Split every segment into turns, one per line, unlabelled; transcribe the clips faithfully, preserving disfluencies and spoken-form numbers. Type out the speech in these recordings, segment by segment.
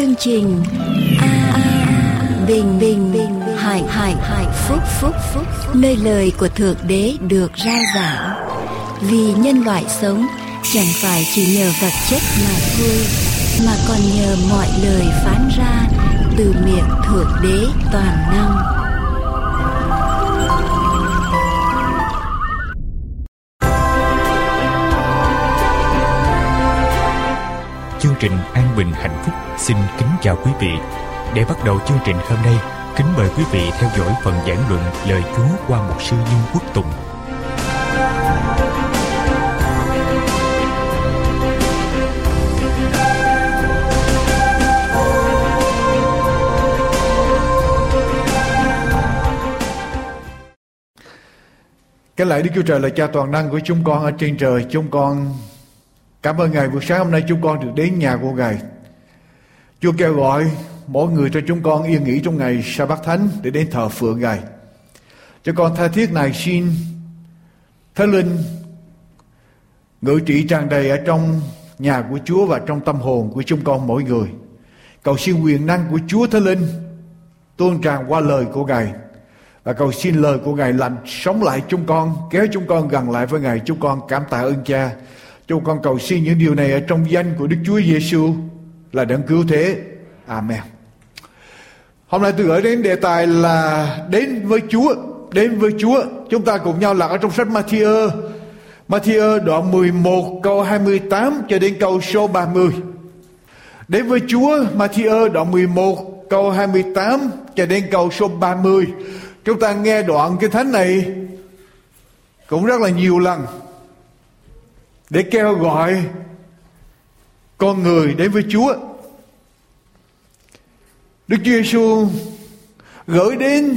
chương trình A Bình Bình Bình Hải Hải Hải Phúc Phúc Phúc nơi lời của Thượng Đế được rao giảng. Vì nhân loại sống chẳng phải chỉ nhờ vật chất mà thôi, mà còn nhờ mọi lời phán ra từ miệng Thượng Đế toàn năng.
Chương trình An Bình Hạnh Phúc xin kính chào quý vị. Để bắt đầu chương trình hôm nay, kính mời quý vị theo dõi phần giảng luận lời Chúa qua mục sư Dương Quốc Tùng.
Kính lạy Đức Chúa Trời là Cha toàn năng của chúng con ở trên trời. Chúng con cảm ơn Ngài buổi sáng hôm nay chúng con được đến nhà của Ngài. Chúa kêu gọi mỗi người cho chúng con yên nghỉ trong ngày Sa-bát Thánh để đến thờ phượng Ngài. Cho con tha thiết này xin Thánh Linh ngự trị tràn đầy ở trong nhà của Chúa và trong tâm hồn của chúng con mỗi người. Cầu xin quyền năng của Chúa Thánh Linh tuôn tràn qua lời của Ngài. Và cầu xin lời của Ngài làm sống lại chúng con, kéo chúng con gần lại với Ngài. Chúng con cảm tạ ơn Cha. Chúng con cầu xin những điều này ở trong danh của Đức Chúa Giêsu là đấng cứu thế. Amen. Hôm nay tôi gửi đến đề tài là đến với Chúa. Đến với Chúa. Chúng ta cùng nhau lật ở trong sách Ma-thi-ơ. Ma-thi-ơ đoạn mười một câu hai mươi tám cho đến câu số ba mươi. Đến với Chúa. Ma-thi-ơ đoạn mười một câu hai mươi tám cho đến câu số ba mươi. Chúng ta nghe đoạn kinh thánh này cũng rất là nhiều lần để kêu gọi con người đến với Chúa. Đức Chúa Giêsu gửi đến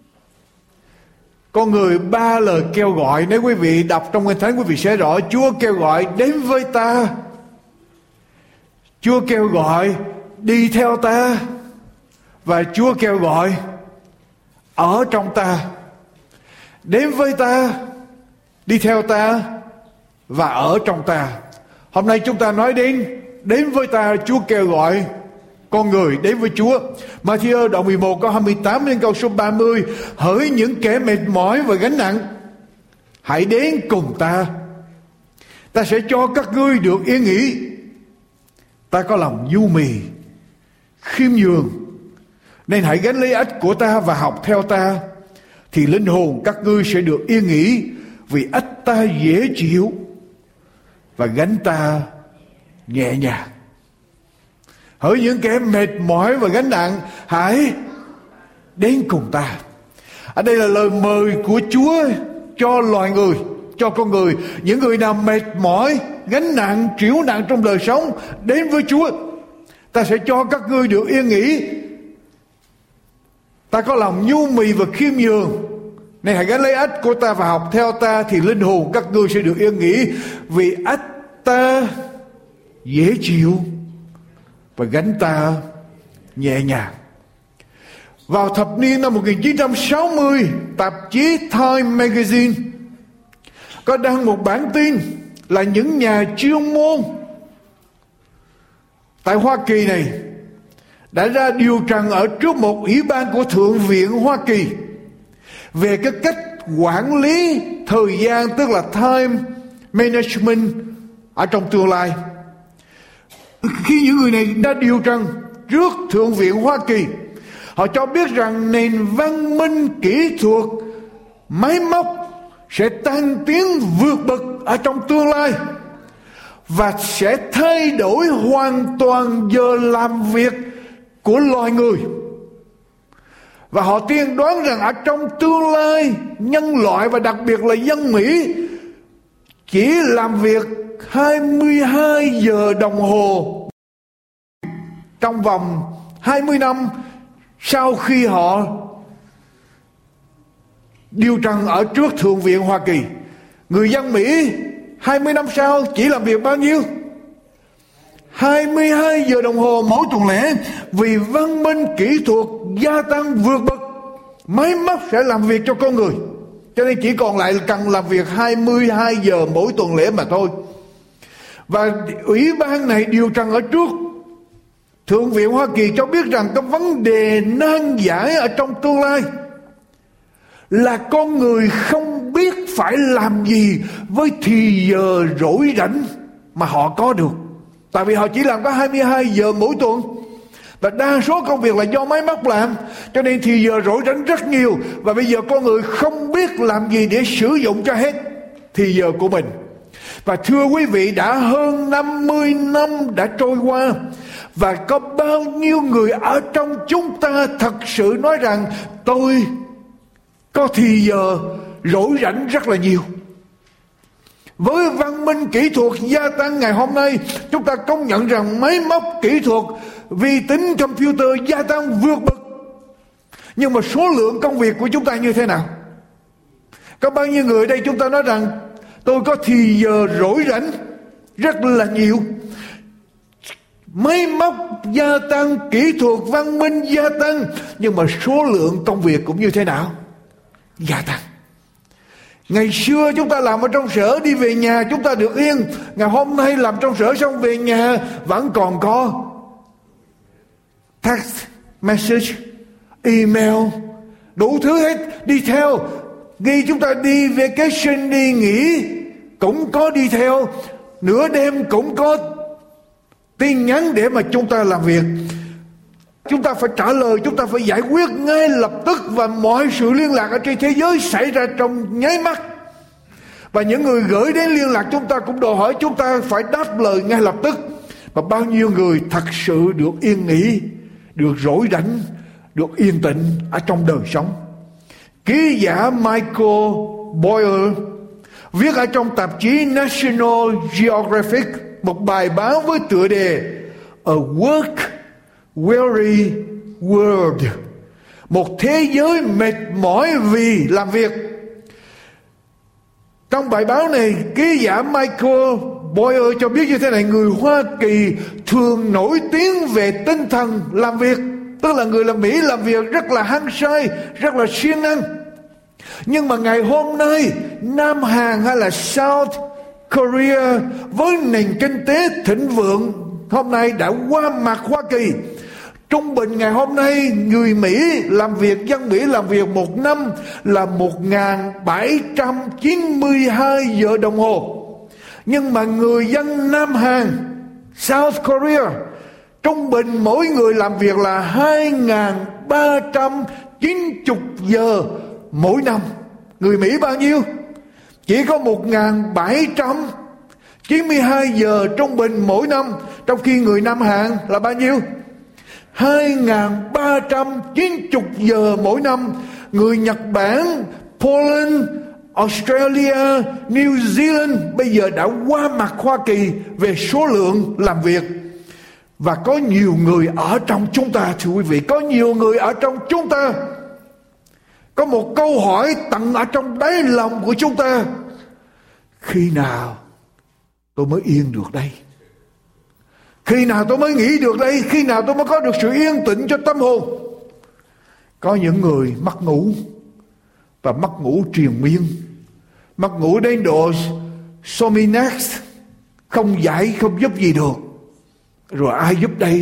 con người ba lời kêu gọi. Nếu quý vị đọc trong kinh thánh, quý vị sẽ rõ Chúa kêu gọi đến với ta, Chúa kêu gọi đi theo ta, và Chúa kêu gọi ở trong ta. Đến với ta, đi theo ta và ở trong ta. Hôm nay chúng ta nói đến đến với ta. Chúa kêu gọi con người đến với Chúa. Ma-thi-ơ đoạn mười một câu hai mươi tám đến câu số ba mươi. Hỡi những kẻ mệt mỏi và gánh nặng, hãy đến cùng ta, ta sẽ cho các ngươi được yên nghỉ. Ta có lòng nhu mì, khiêm nhường, nên hãy gánh lấy ách của ta và học theo ta, thì linh hồn các ngươi sẽ được yên nghỉ. Vì ách ta dễ chịu và gánh ta nhẹ nhàng. Hỡi những kẻ mệt mỏi và gánh nặng, hãy đến cùng ta. Ở đây là lời mời của Chúa cho loài người, cho con người. Những người nào mệt mỏi, gánh nặng, trĩu nặng trong đời sống, đến với Chúa. Ta sẽ cho các ngươi được yên nghỉ. Ta có lòng nhu mì và khiêm nhường, nên hãy gánh lấy ách của ta và học theo ta, thì linh hồn các ngươi sẽ được yên nghỉ. Vì ách ta dễ chịu và gánh ta nhẹ nhàng. Vào thập niên năm một nghìn chín trăm sáu mươi, tạp chí Time Magazine có đăng một bản tin là những nhà chuyên môn tại Hoa Kỳ này đã ra điều trần ở trước một ủy ban của Thượng viện Hoa Kỳ về cái cách quản lý thời gian, tức là time management ở trong tương lai. Khi những người này đã điều trần trước Thượng viện Hoa Kỳ, họ cho biết rằng nền văn minh kỹ thuật máy móc sẽ tăng tiến vượt bậc ở trong tương lai và sẽ thay đổi hoàn toàn giờ làm việc của loài người. Và họ tiên đoán rằng ở trong tương lai, nhân loại và đặc biệt là dân Mỹ chỉ làm việc hai mươi hai giờ đồng hồ trong vòng hai mươi năm sau khi họ điều trần ở trước Thượng viện Hoa Kỳ. Người dân Mỹ hai mươi năm sau chỉ làm việc bao nhiêu? hai mươi hai giờ đồng hồ mỗi tuần lễ. Vì văn minh kỹ thuật gia tăng vượt bậc, máy móc sẽ làm việc cho con người, cho nên chỉ còn lại cần làm việc hai mươi hai giờ mỗi tuần lễ mà thôi. Và ủy ban này điều trần ở trước Thượng viện Hoa Kỳ cho biết rằng cái vấn đề nan giải ở trong tương lai là con người không biết phải làm gì với thì giờ rỗi rảnh mà họ có được. Tại vì họ chỉ làm có hai mươi hai giờ mỗi tuần, và đa số công việc là do máy móc làm, cho nên thì giờ rỗi rảnh rất nhiều. Và bây giờ con người không biết làm gì để sử dụng cho hết thì giờ của mình. Và thưa quý vị, đã hơn năm mươi năm đã trôi qua, và có bao nhiêu người ở trong chúng ta thật sự nói rằng tôi có thì giờ rỗi rảnh rất là nhiều. Với văn minh kỹ thuật gia tăng ngày hôm nay, chúng ta công nhận rằng máy móc kỹ thuật, vi tính, computer gia tăng vượt bậc. Nhưng mà số lượng công việc của chúng ta như thế nào? Có bao nhiêu người đây chúng ta nói rằng tôi có thì giờ rỗi rảnh rất là nhiều. Máy móc gia tăng, kỹ thuật văn minh gia tăng, nhưng mà số lượng công việc cũng như thế nào? Gia tăng. Ngày xưa chúng ta làm ở trong sở, đi về nhà chúng ta được yên. Ngày hôm nay làm trong sở xong về nhà vẫn còn có text message, email, đủ thứ hết đi theo. Khi chúng ta đi vacation, đi nghỉ cũng có đi theo. Nửa đêm cũng có tin nhắn để mà chúng ta làm việc. Chúng ta phải trả lời, chúng ta phải giải quyết ngay lập tức, và mọi sự liên lạc ở trên thế giới xảy ra trong nháy mắt. Và những người gửi đến liên lạc chúng ta cũng đòi hỏi chúng ta phải đáp lời ngay lập tức. Và bao nhiêu người thật sự được yên nghỉ, được rỗi rảnh, được yên tĩnh ở trong đời sống. Ký giả Michael Boyle viết ở trong tạp chí National Geographic một bài báo với tựa đề A Work Weary World, một thế giới mệt mỏi vì làm việc. Trong bài báo này, ký giả Michael Boyle cho biết như thế này: người Hoa Kỳ thường nổi tiếng về tinh thần làm việc, tức là người làm Mỹ làm việc rất là hăng say, rất là siêng năng. Nhưng mà ngày hôm nay, Nam Hàn hay là South Korea với nền kinh tế thịnh vượng hôm nay đã qua mặt Hoa Kỳ. Trung bình ngày hôm nay người Mỹ làm việc, dân Mỹ làm việc một năm là một nghìn bảy trăm chín mươi hai giờ đồng hồ. Nhưng mà người dân Nam Hàn, South Korea, trung bình mỗi người làm việc là hai nghìn ba trăm chín mươi giờ mỗi năm. Người Mỹ bao nhiêu? Chỉ có một nghìn bảy trăm chín mươi hai giờ trung bình mỗi năm. Trong khi người Nam Hàn là bao nhiêu? hai nghìn ba trăm chín mươi giờ mỗi năm. Người Nhật Bản, Poland, Australia, New Zealand bây giờ đã qua mặt Hoa Kỳ về số lượng làm việc. Và có nhiều người ở trong chúng ta, thưa quý vị, có nhiều người ở trong chúng ta có một câu hỏi tận ở trong đáy lòng của chúng ta: khi nào tôi mới yên được đây? Khi nào tôi mới nghỉ được đây? Khi nào tôi mới có được sự yên tĩnh cho tâm hồn? Có những người mất ngủ, và mất ngủ triền miên, mất ngủ đến độ Sominex, không giải không giúp gì được. Rồi ai giúp đây?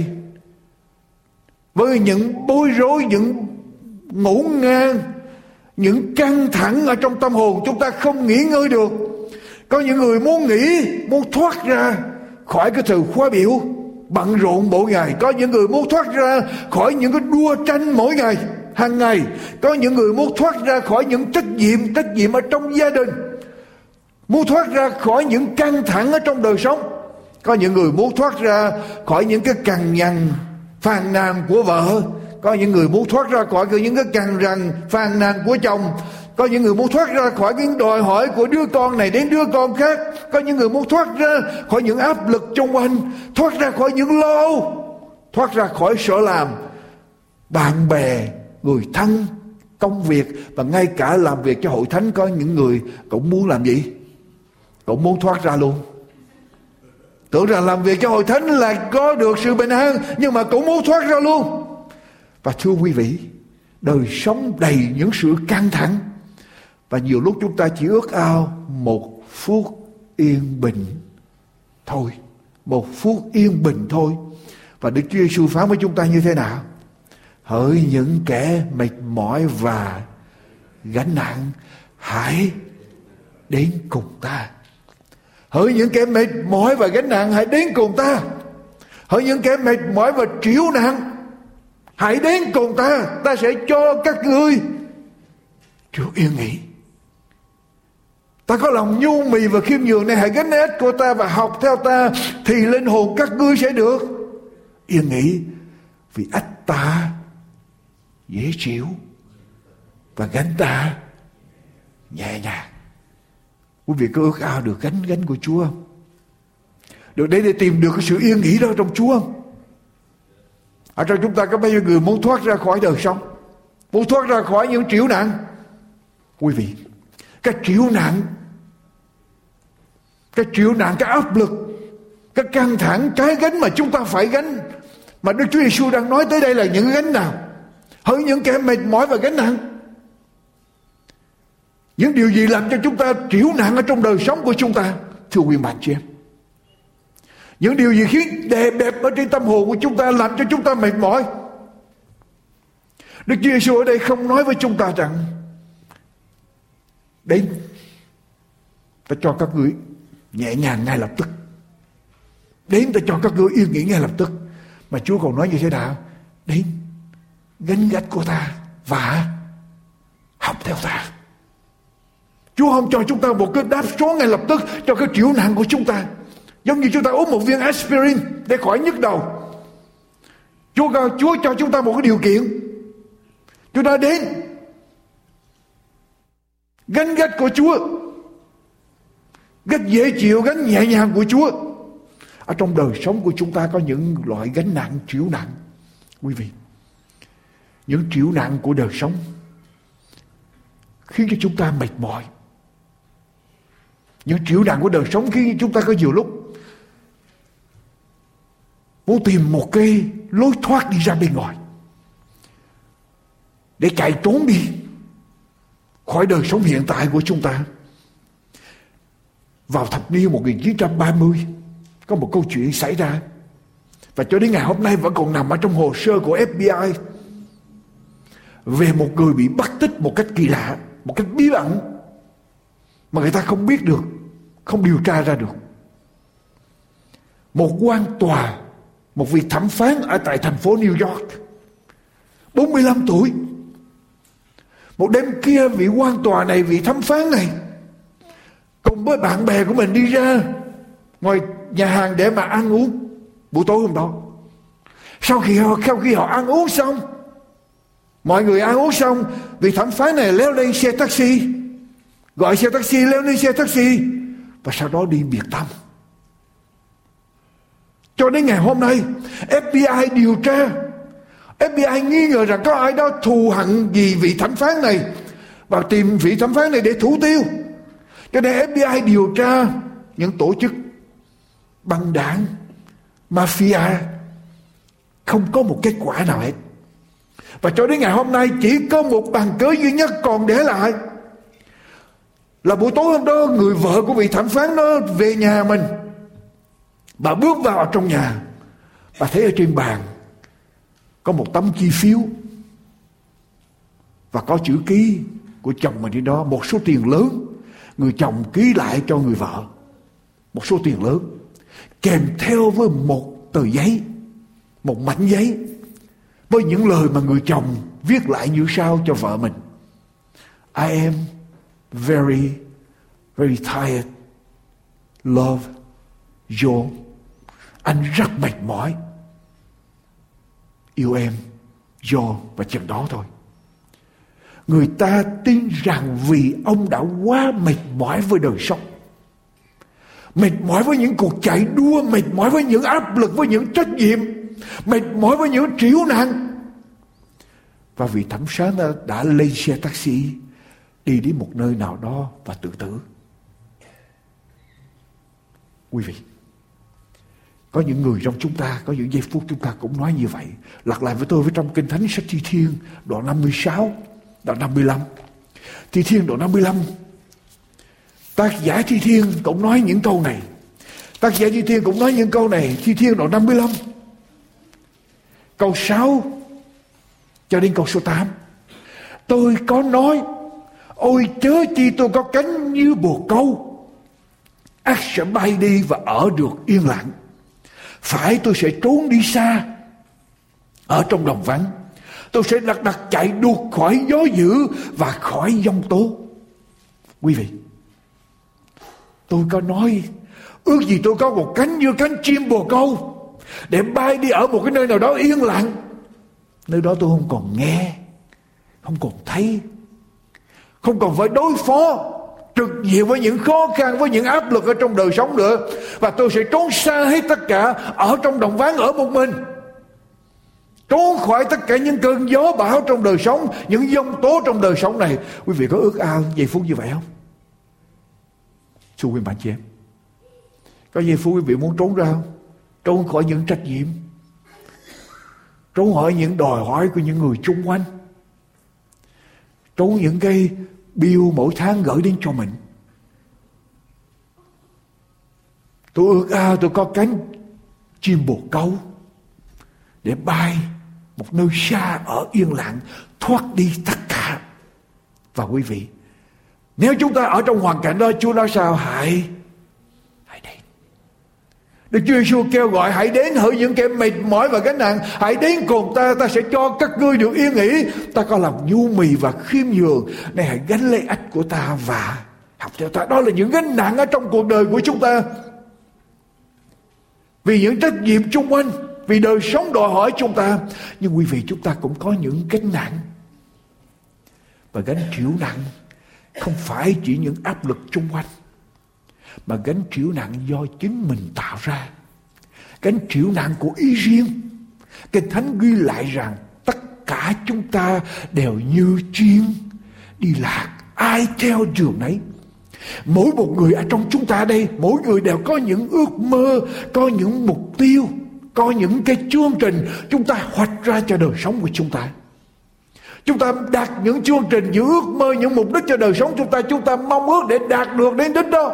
Với những bối rối, những ngủ ngang, những căng thẳng ở trong tâm hồn, chúng ta không nghỉ ngơi được. Có những người muốn nghỉ, muốn thoát ra khỏi cái thời khóa biểu bận rộn mỗi ngày. Có những người muốn thoát ra khỏi những cái đua tranh mỗi ngày, hàng ngày. Có những người muốn thoát ra khỏi những trách nhiệm, trách nhiệm ở trong gia đình, muốn thoát ra khỏi những căng thẳng ở trong đời sống. Có những người muốn thoát ra khỏi những cái cằn nhằn phàn nàn của vợ. Có những người muốn thoát ra khỏi những cái cằn nhằn phàn nàn của chồng. Có những người muốn thoát ra khỏi những đòi hỏi của đứa con này đến đứa con khác. Có những người muốn thoát ra khỏi những áp lực xung quanh, thoát ra khỏi những lo âu, thoát ra khỏi sợ làm, bạn bè, người thân, công việc, và ngay cả làm việc cho hội thánh. Có những người cũng muốn làm gì? Cũng muốn thoát ra luôn. Tưởng rằng làm việc cho hội thánh là có được sự bình an, nhưng mà cũng muốn thoát ra luôn. Và thưa quý vị, đời sống đầy những sự căng thẳng, và nhiều lúc chúng ta chỉ ước ao một phút yên bình thôi. Một phút yên bình thôi. Và Đức Chúa Giêsu phán với chúng ta như thế nào? Hỡi những kẻ mệt mỏi và gánh nặng, hãy đến cùng ta. Hỡi những kẻ mệt mỏi và gánh nặng, hãy đến cùng ta. Hỡi những kẻ mệt mỏi và trĩu nặng, hãy đến cùng ta. Ta sẽ cho các ngươi được yên nghỉ. Ta có lòng nhu mì và khiêm nhường này, hãy gánh ách của ta và học theo ta, thì linh hồn các ngươi sẽ được yên nghỉ. Vì ách ta dễ chịu và gánh ta nhẹ nhàng. Quý vị có ước ao được gánh gánh của Chúa không? Được để để tìm được cái sự yên nghỉ đó trong Chúa không? Ở trong chúng ta có bao nhiêu người muốn thoát ra khỏi đời sống, muốn thoát ra khỏi những trĩu nặng? Quý vị, cái trĩu nặng, cái trĩu nặng, cái áp lực, cái căng thẳng, cái gánh mà chúng ta phải gánh, mà Đức Chúa Giêsu đang nói tới đây là những gánh nào? Hỡi những kẻ mệt mỏi và gánh nặng. Những điều gì làm cho chúng ta trĩu nặng ở trong đời sống của chúng ta? Thưa quý bạn chị em, những điều gì khiến đè bẹp ở trên tâm hồn của chúng ta, làm cho chúng ta mệt mỏi? Đức Chúa Giêsu ở đây không nói với chúng ta rằng đến ta cho các ngươi nhẹ nhàng ngay lập tức, đến ta cho các ngươi yên nghỉ ngay lập tức. Mà Chúa còn nói như thế nào? Đến gánh gánh của ta và học theo ta. Chúa không cho chúng ta một cái đáp số ngay lập tức cho cái trĩu nặng của chúng ta, giống như chúng ta uống một viên aspirin để khỏi nhức đầu. Chúa Chúa cho chúng ta một cái điều kiện. Chúng ta đến gánh gánh của Chúa, gánh dễ chịu, gánh nhẹ nhàng của Chúa. Ở trong đời sống của chúng ta có những loại gánh nặng, trĩu nặng. Quý vị, những trĩu nặng của đời sống khiến cho chúng ta mệt mỏi. Những trĩu nặng của đời sống khiến cho chúng ta có nhiều lúc muốn tìm một cái lối thoát đi ra bên ngoài, để chạy trốn đi khỏi đời sống hiện tại của chúng ta. Vào thập niên một nghìn chín trăm ba mươi có một câu chuyện xảy ra, và cho đến ngày hôm nay vẫn còn nằm ở trong hồ sơ của ép bê i, về một người bị bắt tích một cách kỳ lạ, một cách bí ẩn mà người ta không biết được, không điều tra ra được. Một quan tòa, một vị thẩm phán ở tại thành phố New York, bốn mươi lăm tuổi. Một đêm kia, vị quan tòa này, vị thẩm phán này cùng với bạn bè của mình đi ra ngoài nhà hàng để mà ăn uống buổi tối hôm đó. Sau khi họ, sau khi họ ăn uống xong, mọi người ăn uống xong, vị thẩm phán này leo lên xe taxi, gọi xe taxi, leo lên xe taxi, và sau đó đi biệt tâm. Cho đến ngày hôm nay, ép bê i điều tra, ép bê i nghi ngờ rằng có ai đó thù hận gì vị thẩm phán này và tìm vị thẩm phán này để thủ tiêu. Cho nên ép bê i điều tra những tổ chức băng đảng, mafia, không có một kết quả nào hết. Và cho đến ngày hôm nay chỉ có một bằng cớ duy nhất còn để lại, là buổi tối hôm đó người vợ của vị thẩm phán đó về nhà mình. Bà bước vào trong nhà, bà thấy ở trên bàn có một tấm chi phiếu và có chữ ký của chồng mình trên đó, một số tiền lớn. Người chồng ký lại cho người vợ một số tiền lớn, kèm theo với một tờ giấy, một mảnh giấy với những lời mà người chồng viết lại như sau cho vợ mình: I am very, very tired. Love, Joe. Anh rất mệt mỏi. Yêu em, Joe. Và chừng đó thôi. Người ta tin rằng vì ông đã quá mệt mỏi với đời sống, mệt mỏi với những cuộc chạy đua, mệt mỏi với những áp lực, với những trách nhiệm, mệt mỏi với những trĩu nặng, và vị thẩm phán đã lên xe taxi đi đến một nơi nào đó và tự tử. Quý vị, có những người trong chúng ta, có những giây phút chúng ta cũng nói như vậy. Lặp lại với tôi với trong Kinh Thánh sách Thi Thiên đoạn năm mươi sáu, đoạn năm mươi lăm. Thi Thiên đoạn năm mươi lăm, tác giả Thi Thiên cũng nói những câu này. Tác giả Thi Thiên cũng nói những câu này. Thi Thiên đoạn năm mươi lăm câu sáu cho đến câu số tám. Tôi có nói, ôi chớ chi tôi có cánh như bồ câu, ắt sẽ bay đi và ở được yên lặng. Phải tôi sẽ trốn đi xa, ở trong đồng vắng. Tôi sẽ lật đật chạy đuột khỏi gió dữ và khỏi giông tố. Quý vị, tôi có nói, ước gì tôi có một cánh như cánh chim bồ câu, để bay đi ở một cái nơi nào đó yên lặng. Nơi đó tôi không còn nghe, không còn thấy, không còn phải đối phó trực diện với những khó khăn, với những áp lực ở trong đời sống nữa. Và tôi sẽ trốn xa hết tất cả, ở trong đồng vắng ở một mình, trốn khỏi tất cả những cơn gió bão trong đời sống, những giông tố trong đời sống này. Quý vị có ước ao giây phút như vậy không? Thưa quý bạn chị em, có giây phút quý vị muốn trốn ra không? Trốn khỏi những trách nhiệm, trốn khỏi những đòi hỏi của những người chung quanh, trốn những cái bill mỗi tháng gửi đến cho mình. Tôi ước ao tôi có cánh chim bồ câu để bay một nơi xa ở yên lặng, thoát đi tất cả. Và quý vị, nếu chúng ta ở trong hoàn cảnh đó, Chúa nói sao? Hãy hãy đến. Đức Chúa Giêsu kêu gọi hãy đến hỡi những kẻ mệt mỏi và gánh nặng, hãy đến cùng ta, ta sẽ cho các ngươi được yên nghỉ. Ta có lòng nhu mì và khiêm nhường, này hãy gánh lấy ách của ta và học theo ta. Đó là những gánh nặng ở trong cuộc đời của chúng ta, vì những trách nhiệm chung quanh, vì đời sống đòi hỏi chúng ta. Nhưng quý vị, chúng ta cũng có những gánh nặng, và gánh chịu nặng không phải chỉ những áp lực chung quanh, mà gánh chịu nặng do chính mình tạo ra, gánh chịu nặng của ý riêng. Kinh Thánh ghi lại rằng tất cả chúng ta đều như chim đi lạc, ai theo đường nấy. Mỗi một người ở trong chúng ta đây, mỗi người đều có những ước mơ, có những mục tiêu, có những cái chương trình chúng ta hoạch ra cho đời sống của chúng ta. Chúng ta đặt những chương trình, những ước mơ, những mục đích cho đời sống chúng ta. Chúng ta mong ước để đạt được đến đích đó.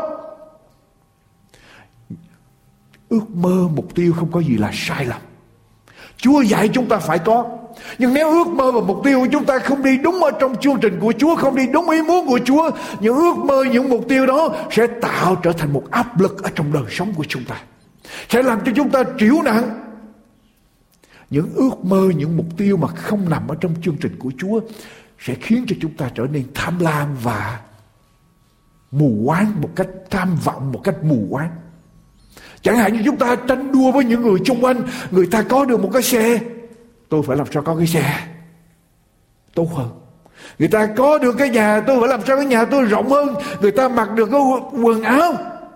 Ước mơ, mục tiêu không có gì là sai lầm. Chúa dạy chúng ta phải có. Nhưng nếu ước mơ và mục tiêu của chúng ta không đi đúng ở trong chương trình của Chúa, không đi đúng ý muốn của Chúa, những ước mơ, những mục tiêu đó sẽ tạo trở thành một áp lực ở trong đời sống của chúng ta, sẽ làm cho chúng ta trĩu nặng. Những ước mơ, những mục tiêu mà không nằm ở trong chương trình của Chúa sẽ khiến cho chúng ta trở nên tham lam và mù quáng, một cách tham vọng, một cách mù quáng. Chẳng hạn như chúng ta tranh đua với những người xung quanh. Người ta có được một cái xe, tôi phải làm sao có cái xe tốt hơn. Người ta có được cái nhà, tôi phải làm sao cái nhà tôi rộng hơn. Người ta mặc được cái quần áo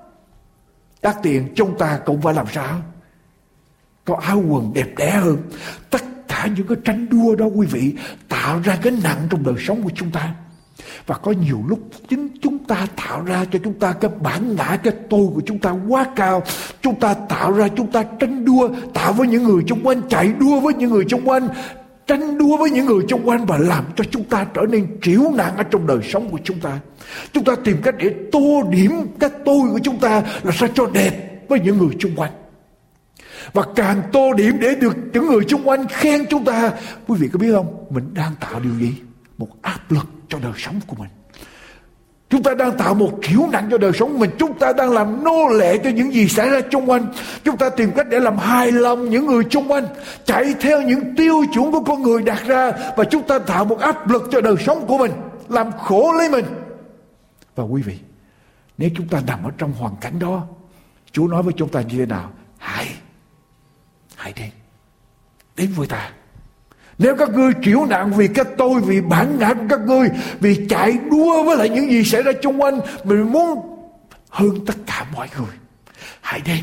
đắt tiền, chúng ta cũng phải làm sao có áo quần đẹp đẽ hơn. Tất cả những cái tranh đua đó, quý vị, tạo ra cái nặng trong đời sống của chúng ta. Và có nhiều lúc chính chúng ta tạo ra cho chúng ta cái bản ngã, cái tôi của chúng ta quá cao. Chúng ta tạo ra, chúng ta tranh đua, tạo với những người xung quanh, chạy đua với những người xung quanh, tranh đua với những người xung quanh, và làm cho chúng ta trở nên trĩu nặng ở trong đời sống của chúng ta. Chúng ta tìm cách để tô điểm cái tôi của chúng ta là sao cho đẹp với những người xung quanh. Và càng tô điểm để được những người xung quanh khen chúng ta, quý vị có biết không, mình đang tạo điều gì? Một áp lực cho đời sống của mình. Chúng ta đang tạo một trĩu nặng cho đời sống của mình. Chúng ta đang làm nô lệ cho những gì xảy ra xung quanh. Chúng ta tìm cách để làm hài lòng những người xung quanh, chạy theo những tiêu chuẩn của con người đặt ra, và chúng ta tạo một áp lực cho đời sống của mình, làm khổ lấy mình. Và quý vị, nếu chúng ta nằm ở trong hoàn cảnh đó, Chúa nói với chúng ta như thế nào? Hãy Hãy đến Đến với ta. Nếu các ngươi trĩu nặng vì cái tôi, vì bản ngã của các ngươi, vì chạy đua với lại những gì xảy ra xung quanh, mình muốn hơn tất cả mọi người, hãy đến.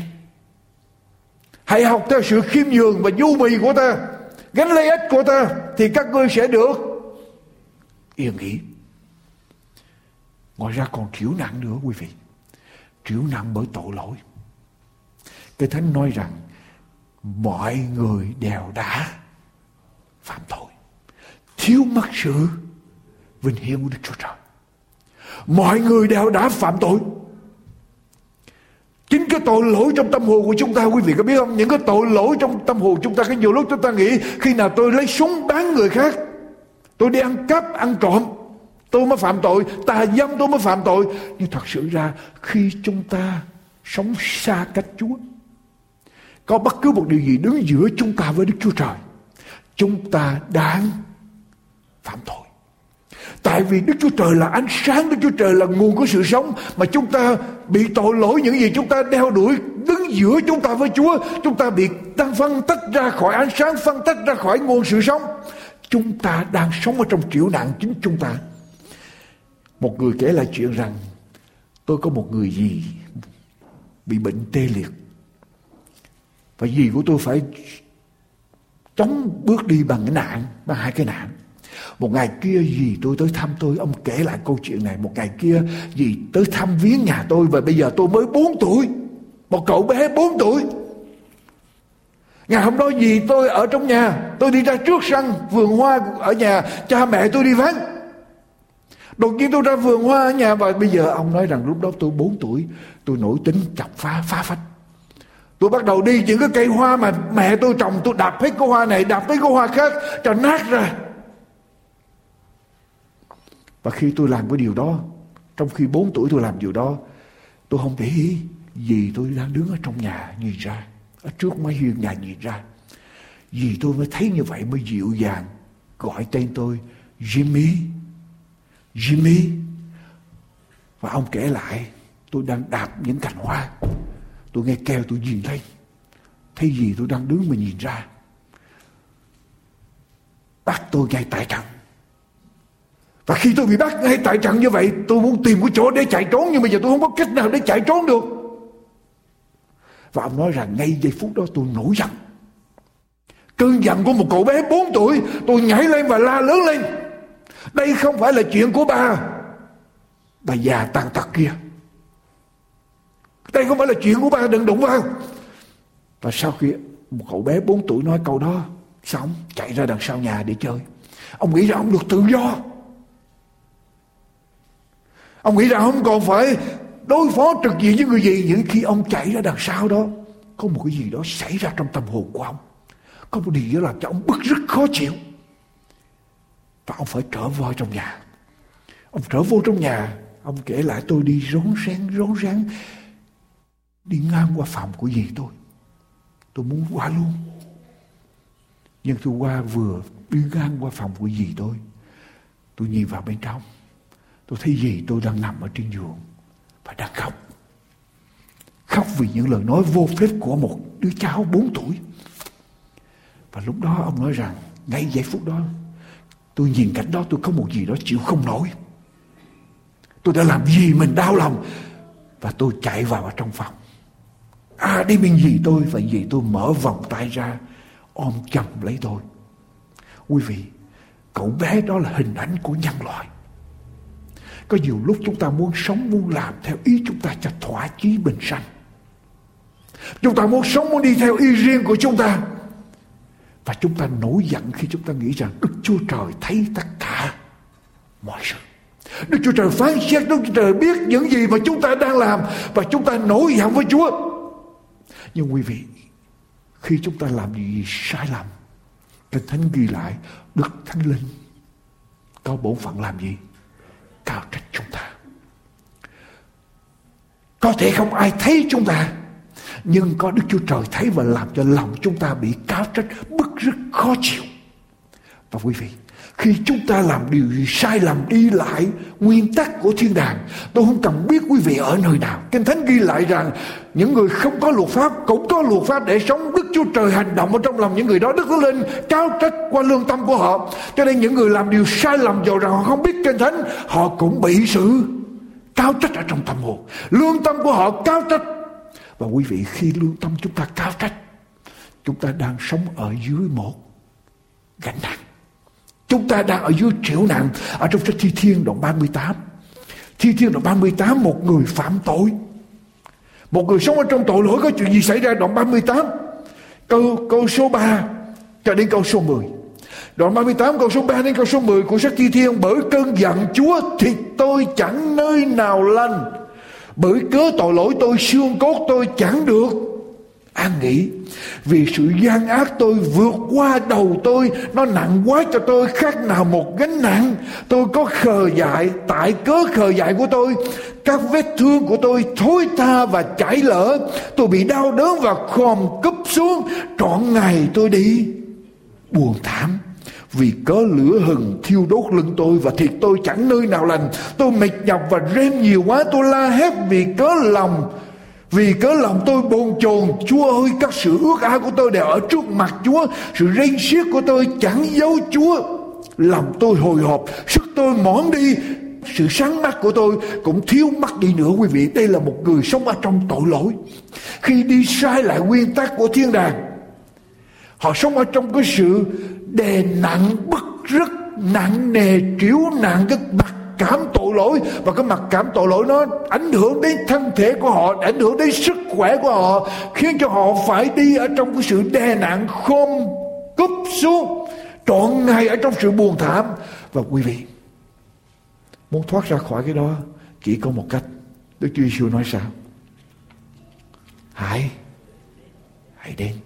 Hãy học theo sự khiêm nhường và nhu mì của ta, gánh lấy ách của ta, thì các ngươi sẽ được yên nghỉ. Ngoài ra còn trĩu nặng nữa quý vị, trĩu nặng bởi tội lỗi. Cái Thánh nói rằng mọi người đều đã phạm tội, thiếu mất sự vinh hiển của Đức Chúa Trời. Mọi người đều đã phạm tội. Chính cái tội lỗi trong tâm hồn của chúng ta, quý vị có biết không? Những cái tội lỗi trong tâm hồn chúng ta, cái nhiều lúc chúng ta nghĩ khi nào tôi lấy súng bắn người khác, tôi đi ăn cắp, ăn trộm, tôi mới phạm tội, tà dâm tôi mới phạm tội. Nhưng thật sự ra khi chúng ta sống xa cách Chúa, có bất cứ một điều gì đứng giữa chúng ta với Đức Chúa Trời, chúng ta đang phạm tội. Tại vì Đức Chúa Trời là ánh sáng, Đức Chúa Trời là nguồn của sự sống, mà chúng ta bị tội lỗi, những gì chúng ta đeo đuổi đứng giữa chúng ta với Chúa, chúng ta bị đang phân tách ra khỏi ánh sáng, phân tách ra khỏi nguồn sự sống. Chúng ta đang sống ở trong triệu nạn chính chúng ta. Một người kể lại chuyện rằng tôi có một người dì bị bệnh tê liệt, và dì của tôi phải chống bước đi bằng cái nạn, bằng hai cái nạn. Một ngày kia dì tôi tới thăm tôi, ông kể lại câu chuyện này. Một ngày kia dì tới thăm viếng nhà tôi, và bây giờ tôi mới bốn tuổi, một cậu bé bốn tuổi. Ngày hôm đó dì tôi ở trong nhà, tôi đi ra trước sân vườn hoa ở nhà, cha mẹ tôi đi vắng. Đột nhiên tôi ra vườn hoa ở nhà, và bây giờ ông nói rằng lúc đó tôi bốn tuổi, tôi nổi tính chọc phá phá phách. Tôi bắt đầu đi những cái cây hoa mà mẹ tôi trồng, tôi đạp hết cái hoa này, đạp hết cái hoa khác cho nát ra. Và khi tôi làm cái điều đó, trong khi bốn tuổi tôi làm điều đó, tôi không để ý gì, tôi đang đứng ở trong nhà nhìn ra, ở trước mái hiên nhà nhìn ra. Vì tôi mới thấy như vậy, mới dịu dàng gọi tên tôi Jimmy, Jimmy. Và ông kể lại tôi đang đạp những cành hoa, tôi nghe kêu tôi nhìn lên, thấy gì tôi đang đứng mà nhìn ra, bắt tôi ngay tại trận. Và khi tôi bị bắt ngay tại trận như vậy, tôi muốn tìm cái chỗ để chạy trốn, nhưng bây giờ tôi không có cách nào để chạy trốn được. Và ông nói rằng ngay giây phút đó tôi nổi giận. Cơn giận của một cậu bé bốn tuổi, tôi nhảy lên và la lớn lên: đây không phải là chuyện của bà, bà già tàn tật kia. Đây không phải là chuyện của bà, đừng đụng vào. Và sau khi một cậu bé bốn tuổi nói câu đó, xong chạy ra đằng sau nhà để chơi. Ông nghĩ rằng ông được tự do. Ông nghĩ rằng ông còn phải đối phó trực diện với người gì. Nhưng khi ông chạy ra đằng sau đó, có một cái gì đó xảy ra trong tâm hồn của ông. Có một điều đó làm cho ông bức rất khó chịu. Và ông phải trở vào trong nhà. Ông trở vô trong nhà, ông kể lại: tôi đi rón rén, rón rén đi ngang qua phòng của dì tôi. Tôi muốn qua luôn. Nhưng tôi qua vừa đi ngang qua phòng của dì tôi, tôi nhìn vào bên trong, tôi thấy dì tôi đang nằm ở trên giường và đang khóc. Khóc vì những lời nói vô phép của một đứa cháu bốn tuổi. Và lúc đó ông nói rằng ngay giây phút đó, tôi nhìn cảnh đó, tôi có một gì đó chịu không nổi. Tôi đã làm gì mình đau lòng. Và tôi chạy vào ở trong phòng, à đi bên dì tôi, và dì tôi mở vòng tay ra ôm chầm lấy tôi. Quý vị, cậu bé đó là hình ảnh của nhân loại. Có nhiều lúc chúng ta muốn sống, muốn làm theo ý chúng ta cho thỏa chí bình sanh. Chúng ta muốn sống, muốn đi theo ý riêng của chúng ta. Và chúng ta nổi giận khi chúng ta nghĩ rằng Đức Chúa Trời thấy tất cả mọi sự. Đức Chúa Trời phán xét, Đức Chúa Trời biết những gì mà chúng ta đang làm, và chúng ta nổi giận với Chúa. Nhưng quý vị, khi chúng ta làm điều gì sai lầm, Kinh Thánh ghi lại Đức Thánh Linh có bổn phận làm gì? Cao trách chúng ta. Có thể không ai thấy chúng ta, nhưng có Đức Chúa Trời thấy và làm cho lòng chúng ta bị cáo trách, bức rứt, khó chịu. Và quý vị, khi chúng ta làm điều gì sai lầm, đi lại nguyên tắc của thiên đàng, tôi không cần biết quý vị ở nơi nào. Kinh Thánh ghi lại rằng những người không có luật pháp cũng có luật pháp để sống. Đức Chúa Trời hành động ở trong lòng những người đó. Đức Thánh Linh cáo trách qua lương tâm của họ. Cho nên những người làm điều sai lầm, dầu rằng họ không biết Kinh Thánh, họ cũng bị sự cáo trách ở trong tâm hồn. Lương tâm của họ cáo trách. Và quý vị, khi lương tâm chúng ta cáo trách, chúng ta đang sống ở dưới một gánh nặng. Chúng ta đang ở dưới triệu nạn. Ở trong sách Thi Thiên đoạn ba mươi tám, Thi Thiên đoạn ba mươi tám, một người phạm tội, một người sống ở trong tội lỗi, có chuyện gì xảy ra? Đoạn ba mươi tám câu, câu số ba cho đến câu số mười. Đoạn ba mươi tám câu số ba đến câu số mười của sách Thi Thiên: bởi cơn giận Chúa thì tôi chẳng nơi nào lành, Bởi cớ tội lỗi tôi, xương cốt tôi chẳng được an nghỉ. Vì sự gian ác tôi vượt qua đầu tôi, nó nặng quá cho tôi, khác nào một gánh nặng. Tôi có khờ dại, tại cớ khờ dại của tôi, các vết thương của tôi thối tha và chảy lở. Tôi bị đau đớn và khòm cúp xuống, trọn ngày tôi đi buồn thảm. Vì cớ lửa hừng thiêu đốt lưng tôi, và thịt tôi chẳng nơi nào lành. Tôi mệt nhọc và rên nhiều quá, tôi la hét vì cớ lòng. Vì cớ lòng tôi bồn chồn. Chúa ơi, các sự ước ao của tôi đều ở trước mặt Chúa. Sự rên xiết của tôi chẳng giấu Chúa. Lòng tôi hồi hộp, sức tôi mòn đi. Sự sáng mắt của tôi cũng thiếu mắt đi nữa. Quý vị, đây là một người sống ở trong tội lỗi. Khi đi sai lại nguyên tắc của thiên đàng, họ sống ở trong cái sự đè nặng, bức rất nặng nề, triểu nặng cái mặc cảm tội lỗi. Và cái mặc cảm tội lỗi nó ảnh hưởng đến thân thể của họ, ảnh hưởng đến sức khỏe của họ, khiến cho họ phải đi ở trong cái sự đè nặng, khom cúp xuống, trọn ngày ở trong sự buồn thảm. Và quý vị muốn thoát ra khỏi cái đó chỉ có một cách. Đức Chúa Giêsu nói sao? Hãy Hãy đến.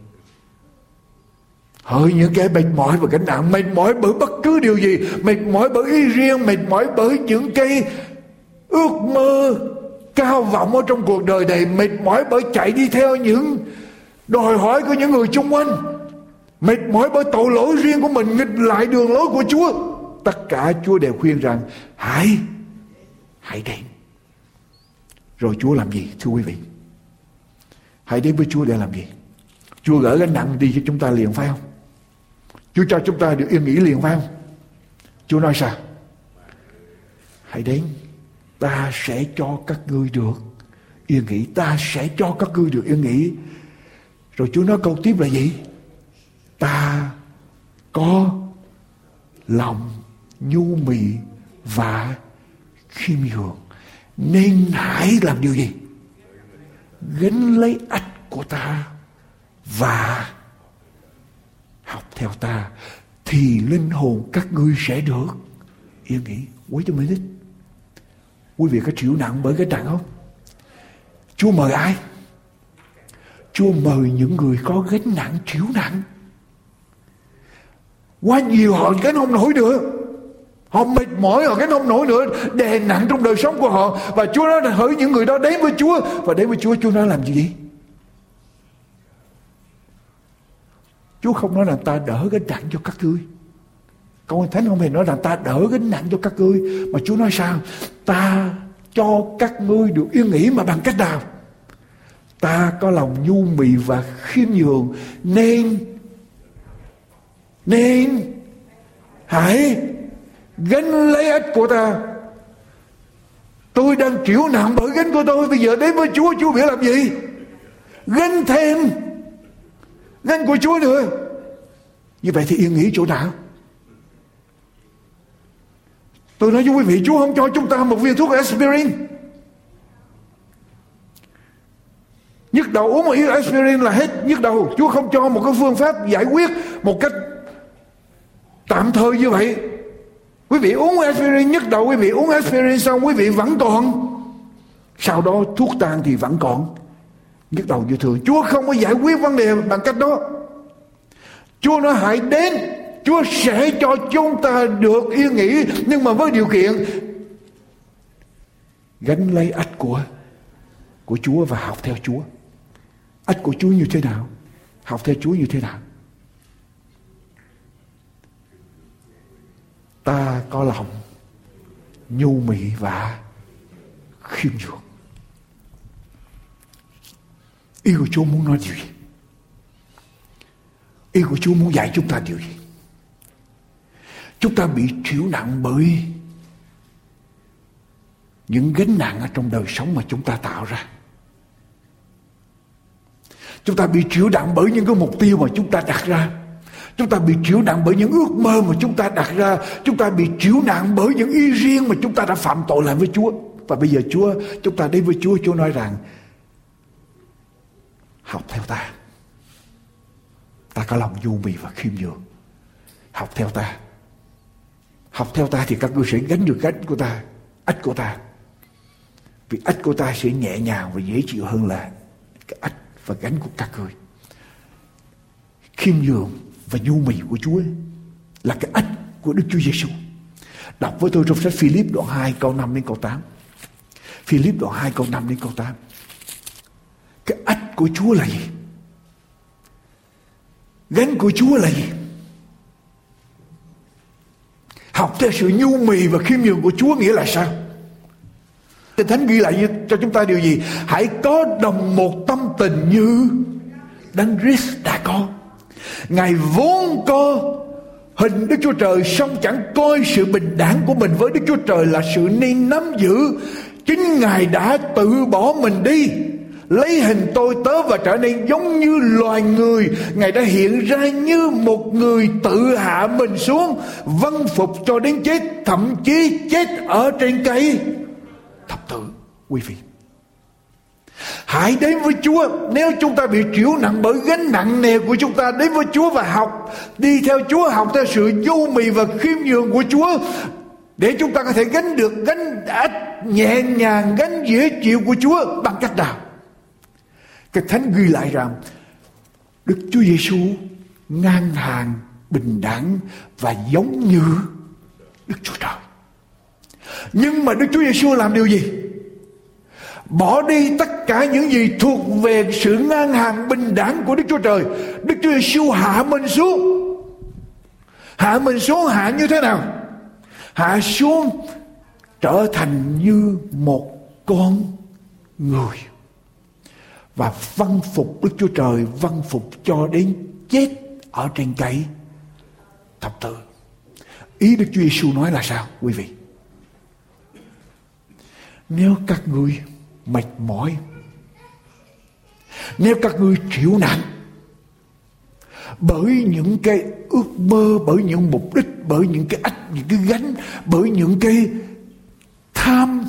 Hỡi những kẻ mệt mỏi và gánh nặng, mệt mỏi bởi bất cứ điều gì, mệt mỏi bởi ý riêng, mệt mỏi bởi những cái ước mơ cao vọng ở trong cuộc đời này, mệt mỏi bởi chạy đi theo những đòi hỏi của những người chung quanh, mệt mỏi bởi tội lỗi riêng của mình, nghịch lại đường lối của Chúa. Tất cả Chúa đều khuyên rằng hãy hãy đến. Rồi Chúa làm gì thưa quý vị? Hãy đến với Chúa để làm gì? Chúa gỡ gánh nặng đi cho chúng ta liền phải không? Chúa cho chúng ta được yên nghỉ liền phải không? Chúa nói sao? Hãy đến, ta sẽ cho các ngươi được yên nghỉ. Ta sẽ cho các ngươi được yên nghỉ. Rồi Chúa nói câu tiếp là gì? Ta có lòng nhu mì và khiêm nhường, nên hãy làm điều gì? Gánh lấy ách của ta và học theo ta, thì linh hồn các ngươi sẽ được yên nghỉ. Wait a minute. Quý vị có chịu nặng bởi cái nặng không? Chúa mời ai? Chúa mời những người có gánh nặng chịu nặng. Quá nhiều họ gánh không nổi nữa, họ mệt mỏi, họ gánh không nổi nữa, đè nặng trong đời sống của họ. Và Chúa nói là hỡi những người đó đến với Chúa. Và đến với Chúa, Chúa nói làm gì vậy? Chúa không nói là ta đỡ gánh nặng cho các ngươi. Câu Thánh không hề nói là ta đỡ gánh nặng cho các ngươi, mà Chúa nói sao? Ta cho các ngươi được yên nghỉ. Mà bằng cách nào? Ta có lòng nhu mì và khiêm nhường, nên nên hãy gánh lấy ách của ta. Tôi đang chịu nặng bởi gánh của tôi, bây giờ đến với Chúa, Chúa biết làm gì? Gánh thêm gánh của Chúa nữa. Như vậy thì yên nghỉ chỗ nào? Tôi nói với quý vị, Chúa không cho chúng ta một viên thuốc aspirin. Nhức đầu uống một viên aspirin là hết nhức đầu. Chúa không cho một cái phương pháp giải quyết một cách tạm thời như vậy. Quý vị uống aspirin nhức đầu, quý vị uống aspirin xong quý vị vẫn còn, sau đó thuốc tan thì vẫn còn nhức đầu như thường. Chúa không có giải quyết vấn đề bằng cách đó. Chúa nói hãy đến, Chúa sẽ cho chúng ta được yên nghỉ, nhưng mà với điều kiện gánh lấy ách của của Chúa và học theo Chúa. Ách của Chúa như thế nào? Học theo Chúa như thế nào? Ta có lòng nhu mì và khiêm nhường. Ý của Chúa muốn nói điều gì? Ý của Chúa muốn dạy chúng ta điều gì? Chúng ta bị chịu nặng bởi những gánh nặng ở trong đời sống mà chúng ta tạo ra. Chúng ta bị chịu nặng bởi những cái mục tiêu mà chúng ta đặt ra. Chúng ta bị chịu nặng bởi những ước mơ mà chúng ta đặt ra. Chúng ta bị chịu nặng bởi những ý riêng mà chúng ta đã phạm tội lại với Chúa. Và bây giờ Chúa, chúng ta đến với Chúa, Chúa nói rằng học theo ta. Ta có lòng nhu mì và khiêm nhường. Học theo ta. Học theo ta thì các ngươi sẽ gánh được gánh của ta, ách của ta. Vì ách của ta sẽ nhẹ nhàng và dễ chịu hơn là cái ách và gánh của các ngươi. Khiêm nhường và nhu mì của Chúa là cái ách của Đức Chúa Giêsu. Đọc với tôi trong sách Philip đoạn hai câu năm đến câu tám. Philip đoạn hai câu năm đến câu tám. Cái ách của Chúa là gì? Gánh của Chúa là gì? Học theo sự nhu mì và khiêm nhường của Chúa nghĩa là sao? Kinh Thánh ghi lại cho chúng ta điều gì? Hãy có đồng một tâm tình như Đấng Christ đã có. Ngài vốn có hình Đức Chúa Trời, song chẳng coi sự bình đẳng của mình với Đức Chúa Trời là sự nên nắm giữ. Chính Ngài đã tự bỏ mình đi, lấy hình tôi tớ và trở nên giống như loài người. Ngài đã hiện ra như một người tự hạ mình xuống, vâng phục cho đến chết, thậm chí chết ở trên cây thập tự. Quý vị, hãy đến với Chúa. Nếu chúng ta bị trĩu nặng bởi gánh nặng nề của chúng ta, đến với Chúa và học, đi theo Chúa, học theo sự nhu mì và khiêm nhường của Chúa, để chúng ta có thể gánh được gánh ách nhẹ nhàng, gánh dễ chịu của Chúa. Bằng cách nào? Cái Thánh ghi lại rằng Đức Chúa Giêsu ngang hàng, bình đẳng và giống như Đức Chúa Trời. Nhưng mà Đức Chúa Giêsu làm điều gì? Bỏ đi tất cả những gì thuộc về sự ngang hàng bình đẳng của Đức Chúa Trời. Đức Chúa Giêsu hạ mình xuống. Hạ mình xuống hạ như thế nào? Hạ xuống trở thành như một con người và vâng phục Đức Chúa Trời, vâng phục cho đến chết ở trên cây thập tự. Ý Đức Chúa Giêsu nói là sao quý vị? Nếu các ngươi mệt mỏi, nếu các ngươi chịu nặng bởi những cái ước mơ, bởi những mục đích, bởi những cái ách, những cái gánh, bởi những cái tham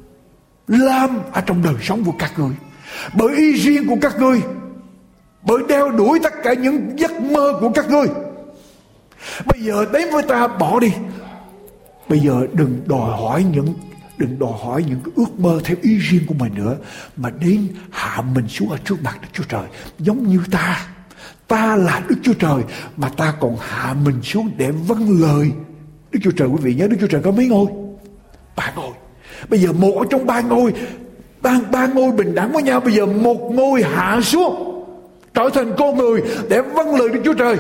lam ở trong đời sống của các ngươi, bởi ý riêng của các ngươi, bởi đeo đuổi tất cả những giấc mơ của các ngươi, bây giờ đến với ta bỏ đi. Bây giờ đừng đòi hỏi những Đừng đòi hỏi những cái ước mơ theo ý riêng của mình nữa, mà đến hạ mình xuống ở trước mặt Đức Chúa Trời. Giống như ta, ta là Đức Chúa Trời, mà ta còn hạ mình xuống để vâng lời Đức Chúa Trời. Quý vị nhớ Đức Chúa Trời có mấy ngôi? Ba ngôi. Bây giờ một ở trong ba ngôi, ba, ba ngôi bình đẳng với nhau, bây giờ một ngôi hạ xuống trở thành con người để vâng lời Đức Chúa Trời.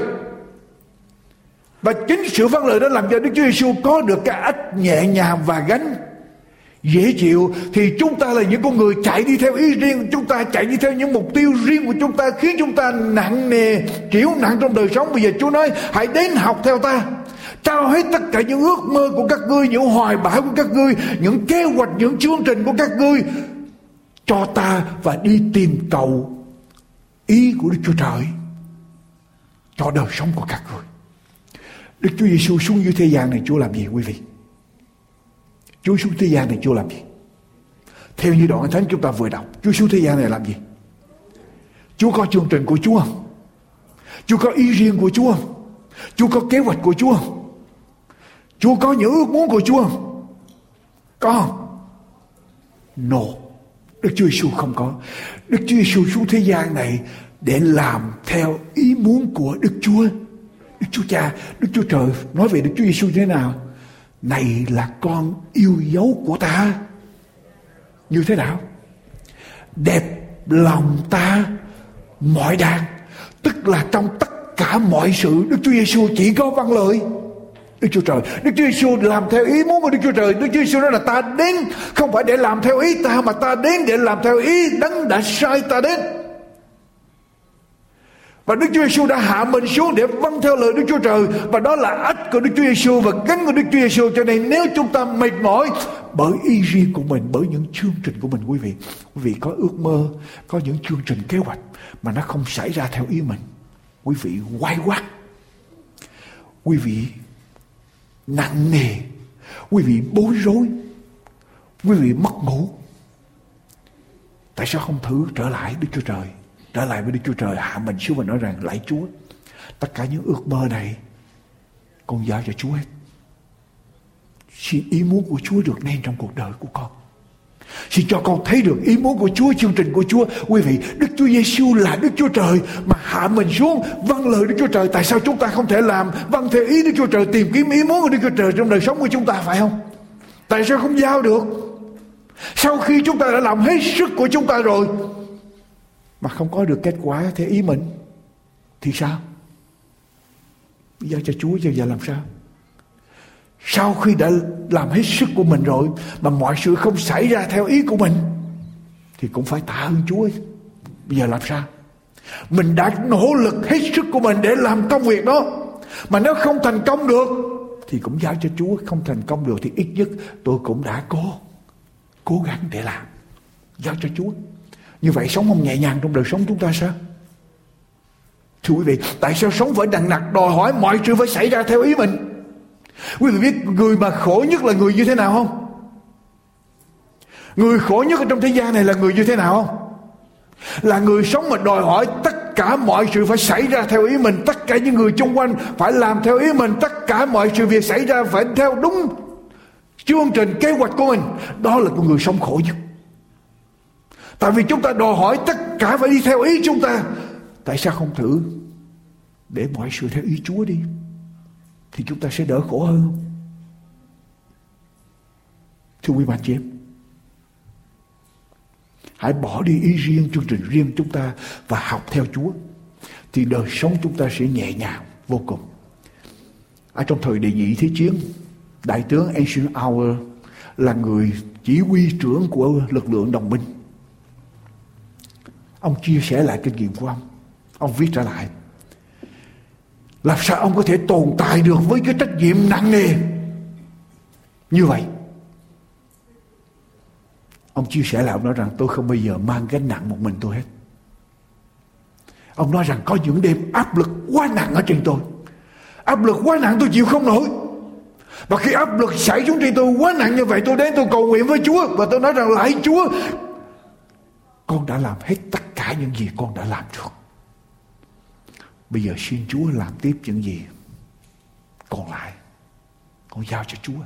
Và chính sự vâng lời đó làm cho Đức Chúa Giêsu có được cái ách nhẹ nhàng và gánh dễ chịu. Thì chúng ta là những con người chạy đi theo ý riêng, chúng ta chạy đi theo những mục tiêu riêng của chúng ta, khiến chúng ta nặng nề, chịu nặng trong đời sống. Bây giờ Chúa nói hãy đến học theo ta, trao hết tất cả những ước mơ của các ngươi, những hoài bão của các ngươi, những kế hoạch, những chương trình của các ngươi cho ta, và đi tìm cầu ý của Đức Chúa Trời cho đời sống của các ngươi. Đức Chúa Giêsu xuống dưới thế gian này Chúa làm gì quý vị? Chúa xuống thế gian này Chúa làm gì? Theo như đoạn Thánh chúng ta vừa đọc, Chúa xuống thế gian này làm gì? Chúa có chương trình của Chúa không? Chúa có ý riêng của Chúa không? Chúa có kế hoạch của Chúa không? Chúa có những ước muốn của Chúa không? Có không? No. Đức Chúa Giêsu không có. Đức Chúa Giêsu xuống thế gian này để làm theo ý muốn của Đức Chúa. Đức Chúa Cha, Đức Chúa Trời nói về Đức Chúa Giêsu thế nào? Này là con yêu dấu của ta. Như thế nào? Đẹp lòng ta mọi đàn. Tức là trong tất cả mọi sự, Đức Chúa Giêsu chỉ có vâng lời Đức Chúa Trời. Đức Chúa Giêsu làm theo ý muốn của Đức Chúa Trời. Đức Chúa Giêsu nói là ta đến không phải để làm theo ý ta, mà ta đến để làm theo ý Đấng đã sai ta đến. Và Đức Chúa Giêsu đã hạ mình xuống để vâng theo lời Đức Chúa Trời, và đó là ách của Đức Chúa Giêsu và gánh của Đức Chúa Giêsu. Cho nên nếu chúng ta mệt mỏi bởi ý riêng của mình, bởi những chương trình của mình, quý vị, quý vị có ước mơ, có những chương trình kế hoạch mà nó không xảy ra theo ý mình, quý vị quay quát, quý vị nặng nề, quý vị bối rối, quý vị mất ngủ. Tại sao không thử trở lại Đức Chúa Trời, trở lại với Đức Chúa Trời, hạ mình xuống và nói rằng lạy Chúa, tất cả những ước mơ này con giao cho Chúa hết. Xin ý muốn của Chúa được nên trong cuộc đời của con. Xin cho con thấy được ý muốn của Chúa, chương trình của Chúa. Quý vị, Đức Chúa Giêsu là Đức Chúa Trời mà hạ mình xuống vâng lời Đức Chúa Trời. Tại sao chúng ta không thể làm vâng theo ý Đức Chúa Trời, tìm kiếm ý muốn của Đức Chúa Trời trong đời sống của chúng ta, phải không? Tại sao không giao được? Sau khi chúng ta đã làm hết sức của chúng ta rồi mà không có được kết quả theo ý mình thì sao? Giao cho Chúa cho giờ làm sao? Sau khi đã làm hết sức của mình rồi mà mọi sự không xảy ra theo ý của mình thì cũng phải tạ ơn Chúa. Bây giờ làm sao? Mình đã nỗ lực hết sức của mình để làm công việc đó, mà nếu không thành công được thì cũng giao cho Chúa. Không thành công được thì ít nhất tôi cũng đã cố Cố gắng để làm. Giao cho Chúa. Như vậy sống không nhẹ nhàng trong đời sống chúng ta sao? Thưa quý vị, tại sao sống phải nặng nặc đòi hỏi mọi sự phải xảy ra theo ý mình? Quý vị biết người mà khổ nhất là người như thế nào không? Người khổ nhất ở trong thế gian này là người như thế nào không? Là người sống mà đòi hỏi tất cả mọi sự phải xảy ra theo ý mình. Tất cả những người xung quanh phải làm theo ý mình. Tất cả mọi sự việc xảy ra phải theo đúng chương trình kế hoạch của mình. Đó là con người sống khổ nhất. Tại vì chúng ta đòi hỏi tất cả phải đi theo ý chúng ta. Tại sao không thử để mọi sự theo ý Chúa đi, thì chúng ta sẽ đỡ khổ hơn không? Thưa quý bạn chị em, hãy bỏ đi ý riêng, chương trình riêng chúng ta và học theo Chúa, thì đời sống chúng ta sẽ nhẹ nhàng vô cùng. Ở trong thời Đệ Nhị Thế Chiến, Đại tướng Eisenhower là người chỉ huy trưởng của lực lượng đồng minh. Ông chia sẻ lại kinh nghiệm của ông. Ông viết trở lại, làm sao ông có thể tồn tại được với cái trách nhiệm nặng nề như vậy. Ông chia sẻ lại, ông nói rằng tôi không bao giờ mang gánh nặng một mình tôi hết. Ông nói rằng có những đêm áp lực quá nặng ở trên tôi. Áp lực quá nặng tôi chịu không nổi. Và khi áp lực xảy xuống trên tôi quá nặng như vậy, tôi đến tôi cầu nguyện với Chúa. Và tôi nói rằng lạy Chúa, con đã làm hết tất cả những gì con đã làm được. Bây giờ xin Chúa làm tiếp những gì còn lại, con giao cho Chúa.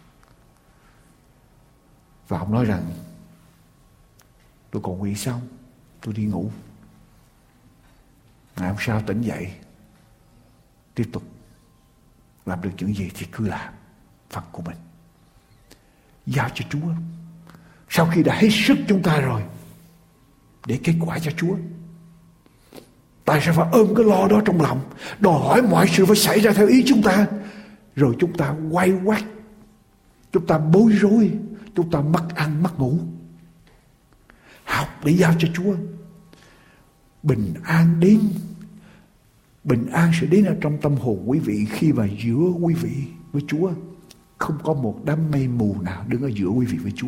Và ông nói rằng tôi cầu nguyện xong, tôi đi ngủ. Ngày hôm sau tỉnh dậy, tiếp tục làm được những gì thì cứ làm phần của mình, giao cho Chúa. Sau khi đã hết sức chúng ta rồi, để kết quả cho Chúa. Tại sao phải ôm cái lo đó trong lòng, đòi hỏi mọi sự phải xảy ra theo ý chúng ta, rồi chúng ta quay quắt, chúng ta bối rối, chúng ta mất ăn mất ngủ. Học để giao cho Chúa. Bình an đến, bình an sẽ đến ở trong tâm hồn quý vị khi mà giữa quý vị với Chúa không có một đám mây mù nào đứng ở giữa quý vị với Chúa.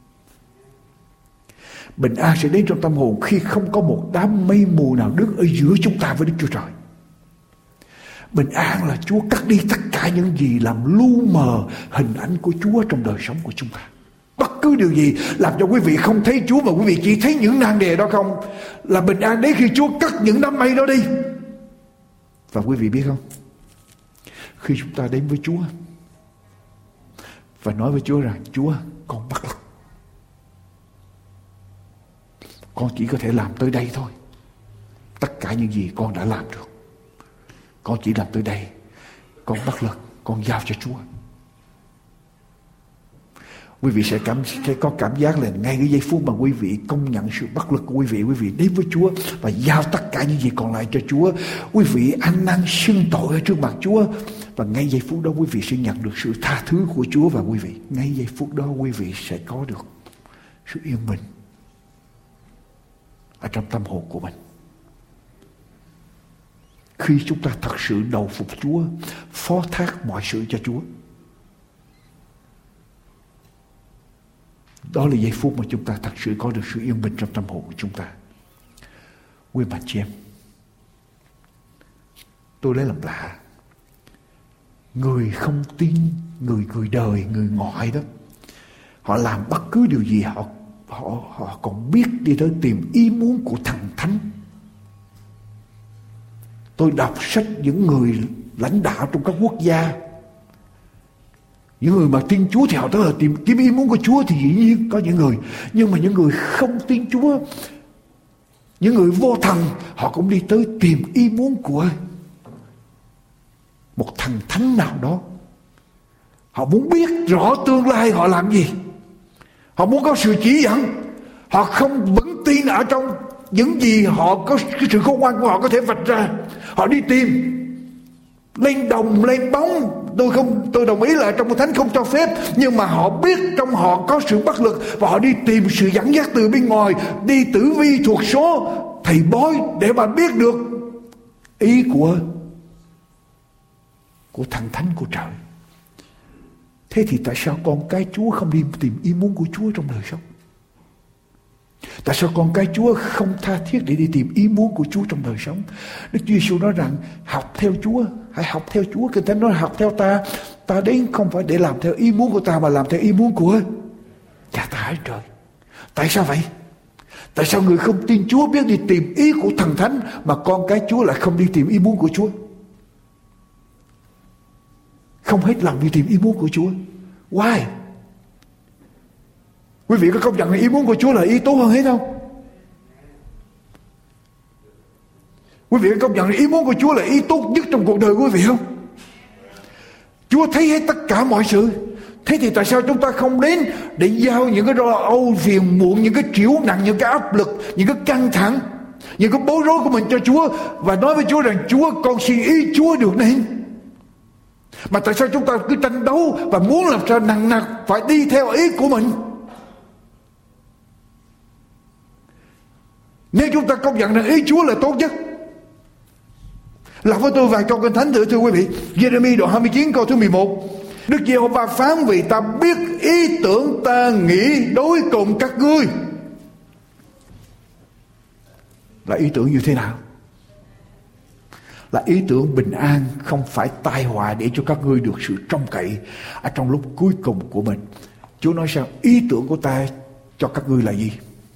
Bình an sẽ đến trong tâm hồn khi không có một đám mây mù nào đứng ở giữa chúng ta với Đức Chúa Trời. Bình an là Chúa cắt đi tất cả những gì làm lu mờ hình ảnh của Chúa trong đời sống của chúng ta. Bất cứ điều gì làm cho quý vị không thấy Chúa mà quý vị chỉ thấy những nan đề đó không, là bình an đến khi Chúa cắt những đám mây đó đi. Và quý vị biết không, khi chúng ta đến với Chúa và nói với Chúa rằng Chúa, con bất lực, con chỉ có thể làm tới đây thôi. Tất cả những gì con đã làm được, con chỉ làm tới đây. Con bất lực, con giao cho Chúa. Quý vị sẽ, cảm, sẽ có cảm giác là ngay cái giây phút mà quý vị công nhận sự bất lực của quý vị, quý vị đến với Chúa và giao tất cả những gì còn lại cho Chúa. Quý vị ăn năn xưng tội ở trước mặt Chúa. Và ngay giây phút đó quý vị sẽ nhận được sự tha thứ của Chúa. Và quý vị, ngay giây phút đó quý vị sẽ có được sự yên bình ở trong tâm hồn của mình. Khi chúng ta thật sự đầu phục Chúa, phó thác mọi sự cho Chúa, đó là giây phút mà chúng ta thật sự có được sự yên bình trong tâm hồn của chúng ta. Quý bạn chị em, tôi lấy làm lạ, người không tin, người người đời, người ngoại đó, họ làm bất cứ điều gì họ họ họ còn biết đi tới tìm ý muốn của Thần Thánh. Tôi đọc sách những người lãnh đạo trong các quốc gia, Những người mà tin Chúa thì họ tới là tìm kiếm ý muốn của Chúa, thì dĩ nhiên có những người. Nhưng mà những người không tin Chúa, những người vô thần, họ cũng đi tới tìm ý muốn của một thần thánh nào đó. Họ muốn biết rõ tương lai họ làm gì, họ muốn có sự chỉ dẫn. Họ không vững tin ở trong những gì họ có, cái sự khôn ngoan của họ có thể vạch ra. Họ đi tìm lên đồng lên bóng. Tôi không tôi đồng ý là trong Kinh Thánh không cho phép, nhưng mà họ biết trong họ có sự bất lực, và họ đi tìm sự dẫn dắt từ bên ngoài, đi tử vi thuộc số, thầy bói để mà biết được ý của của thần thánh của trời. Thế thì tại sao con cái Chúa không đi tìm ý muốn của Chúa trong đời sống? Tại sao con cái Chúa không tha thiết để đi tìm ý muốn của Chúa trong đời sống? Đức Chúa Giêsu nói rằng học theo Chúa, hãy học theo Chúa. Kinh Thánh nói học theo ta, ta đến không phải để làm theo ý muốn của ta, mà làm theo ý muốn của Cha ta ở trời. Tại sao vậy? Tại sao người không tin Chúa biết đi tìm ý của thần thánh, mà con cái Chúa lại không đi tìm ý muốn của Chúa? Không hết lòng đi tìm ý muốn của Chúa. Why? Quý vị có công nhận là ý muốn của Chúa là ý tốt hơn hết không? Quý vị có công nhận là ý muốn của Chúa là ý tốt nhất trong cuộc đời quý vị không? Chúa thấy hết tất cả mọi sự. Thế thì tại sao chúng ta không đến để giao những cái lo âu phiền muộn, những cái triểu nặng, những cái áp lực, những cái căng thẳng, những cái bối rối của mình cho Chúa, và nói với Chúa rằng Chúa, con xin ý Chúa được nên. Mà tại sao chúng ta cứ tranh đấu và muốn làm sao nặng nặc phải đi theo ý của mình? Nếu chúng ta công nhận rằng ý Chúa là tốt nhất, làm với tôi vài câu Kinh Thánh thử thưa quý vị. Giê-rê-mi đoạn hai mươi chín câu thứ mười một. Đức Giê-hô-va phán: vì ta biết ý tưởng ta nghĩ đối cùng các ngươi. Là ý tưởng như thế nào? Là ý tưởng bình an, không phải tai họa, để cho các ngươi được sự trông cậy ở trong lúc cuối cùng của mình. Chúa nói sao? Ý tưởng của ta cho các ngươi là gì?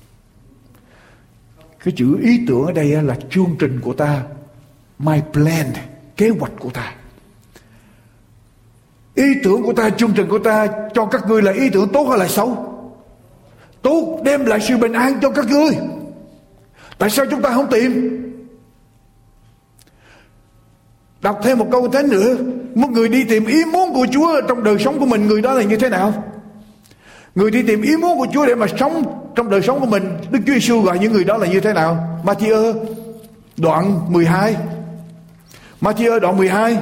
Cái chữ ý tưởng ở đây là chương trình của ta, my plan, kế hoạch của ta. Ý tưởng của ta, chương trình của ta cho các ngươi là ý tưởng tốt hay là xấu? Tốt, đem lại sự bình an cho các ngươi. Tại sao chúng ta không tìm? Đọc thêm một câu Thánh nữa. Một người đi tìm ý muốn của Chúa trong đời sống của mình, người đó là như thế nào? Người đi tìm ý muốn của Chúa để mà sống trong đời sống của mình, Đức Chúa Giêsu gọi những người đó là như thế nào? Ma-thi-ơ đoạn mười hai. Ma-thi-ơ đoạn mười hai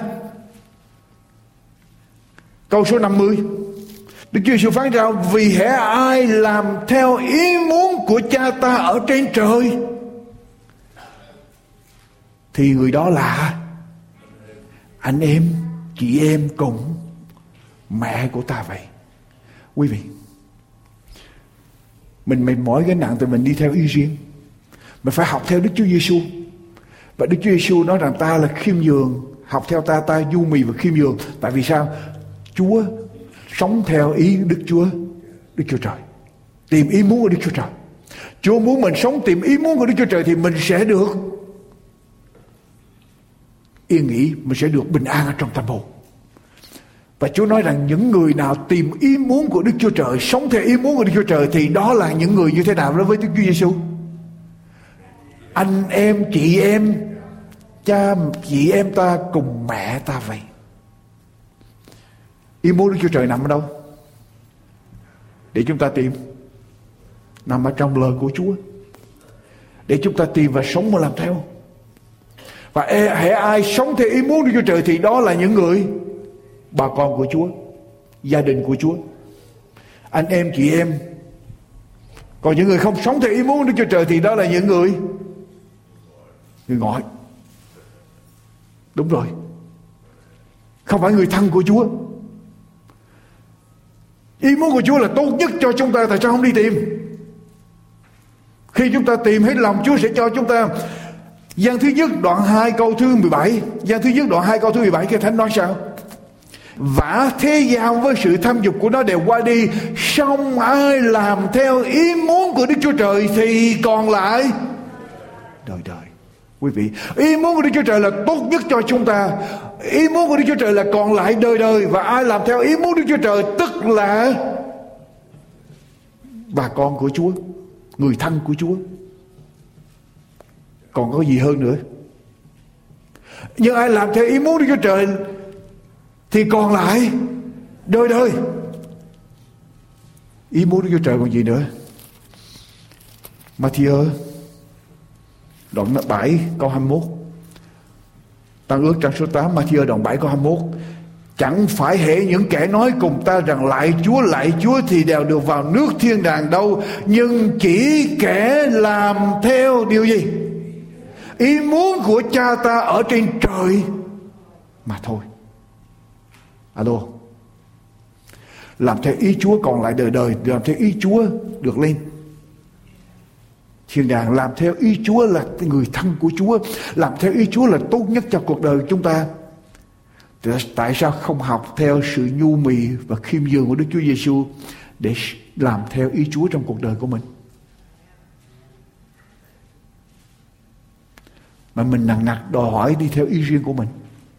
câu số năm mươi. Đức Chúa Giêsu phán ra: vì hễ ai làm theo ý muốn của Cha ta ở trên trời, thì người đó là anh em, chị em cùng mẹ của ta vậy. Quý vị, mình mệt mỏi gánh nặng thì mình đi theo ý riêng. Mình phải học theo Đức Chúa Giêsu. Và Đức Chúa Giêsu nói rằng ta là khiêm nhường, học theo ta, ta nhu mì và khiêm nhường. Tại vì sao? Chúa sống theo ý Đức Chúa, Đức Chúa Trời, tìm ý muốn của Đức Chúa Trời. Chúa muốn mình sống tìm ý muốn của Đức Chúa Trời thì mình sẽ được yên nghỉ, mình sẽ được bình an ở trong tâm hồn. Và Chúa nói rằng những người nào tìm ý muốn của Đức Chúa Trời, sống theo ý muốn của Đức Chúa Trời, thì đó là những người như thế nào đối với Đức Chúa Giêsu? Anh em, chị em, cha chị em ta cùng mẹ ta vậy. Ý muốn Đức Chúa Trời nằm ở đâu? Để chúng ta tìm. Nằm ở trong lời của Chúa, để chúng ta tìm và sống và làm theo. Và hễ ai sống theo ý muốn Đức Chúa Trời thì đó là những người bà con của Chúa, gia đình của Chúa, anh em chị em. Còn những người không sống theo ý muốn Đức Chúa Trời thì đó là những người người ngoại. Đúng rồi, không phải người thân của Chúa. Ý muốn của Chúa là tốt nhất cho chúng ta, tại sao không đi tìm? Khi chúng ta tìm hết lòng, Chúa sẽ cho chúng ta. Giăng thứ nhất đoạn hai câu thứ mười bảy. Giăng thứ nhất đoạn hai câu thứ mười bảy, Kinh Thánh nói sao? Vả thế gian với sự tham dục của nó đều qua đi, song ai làm theo ý muốn của Đức Chúa Trời thì còn lại đời đời. Quý vị, ý muốn của Đức Chúa Trời là tốt nhất cho chúng ta. Ý muốn của Đức Chúa Trời là còn lại đời đời. Và ai làm theo ý muốn Đức Chúa Trời tức là bà con của Chúa, người thân của Chúa. Còn có gì hơn nữa? Nhưng ai làm theo ý muốn Đức Chúa Trời thì còn lại đời đời. Ý muốn Đức Chúa Trời còn gì nữa? Ma-thi-ơ đoạn bảy câu hai mươi mốt. Tăng ước trang số tám, Ma-thi-ơ đoạn bảy câu hai mươi mốt. Chẳng phải hễ những kẻ nói cùng ta rằng lại Chúa, lại Chúa thì đều được vào nước thiên đàng đâu, nhưng chỉ kẻ làm theo điều gì? Ý muốn của cha ta ở trên trời mà thôi. Alo. Làm theo ý Chúa còn lại đời đời. Làm theo ý Chúa được lên thiên đàng. Làm theo ý Chúa là người thân của Chúa. Làm theo ý Chúa là tốt nhất cho cuộc đời chúng ta. Tại sao không học theo sự nhu mì và khiêm nhường của Đức Chúa Giêsu để làm theo ý Chúa trong cuộc đời của mình? Mà mình nặng nặc đòi hỏi đi theo ý riêng của mình.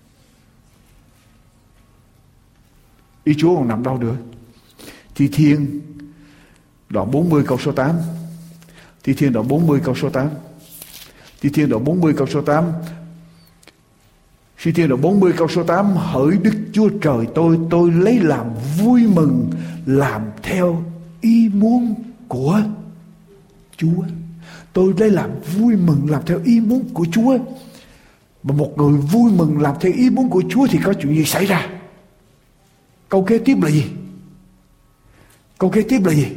Ý Chúa còn nằm đâu nữa? Thi Thiên đoạn bốn mươi câu số tám. Thi Thiên đoạn bốn mươi câu số tám. Thi Thiên đoạn bốn mươi câu số tám. Thi Thiên đoạn bốn mươi câu số tám. Hỡi Đức Chúa Trời tôi, tôi lấy làm vui mừng làm theo ý muốn của Chúa. Tôi lấy làm vui mừng làm theo ý muốn của Chúa. Mà một người vui mừng làm theo ý muốn của Chúa thì có chuyện gì xảy ra? Câu kế tiếp là gì? Câu kế tiếp là gì?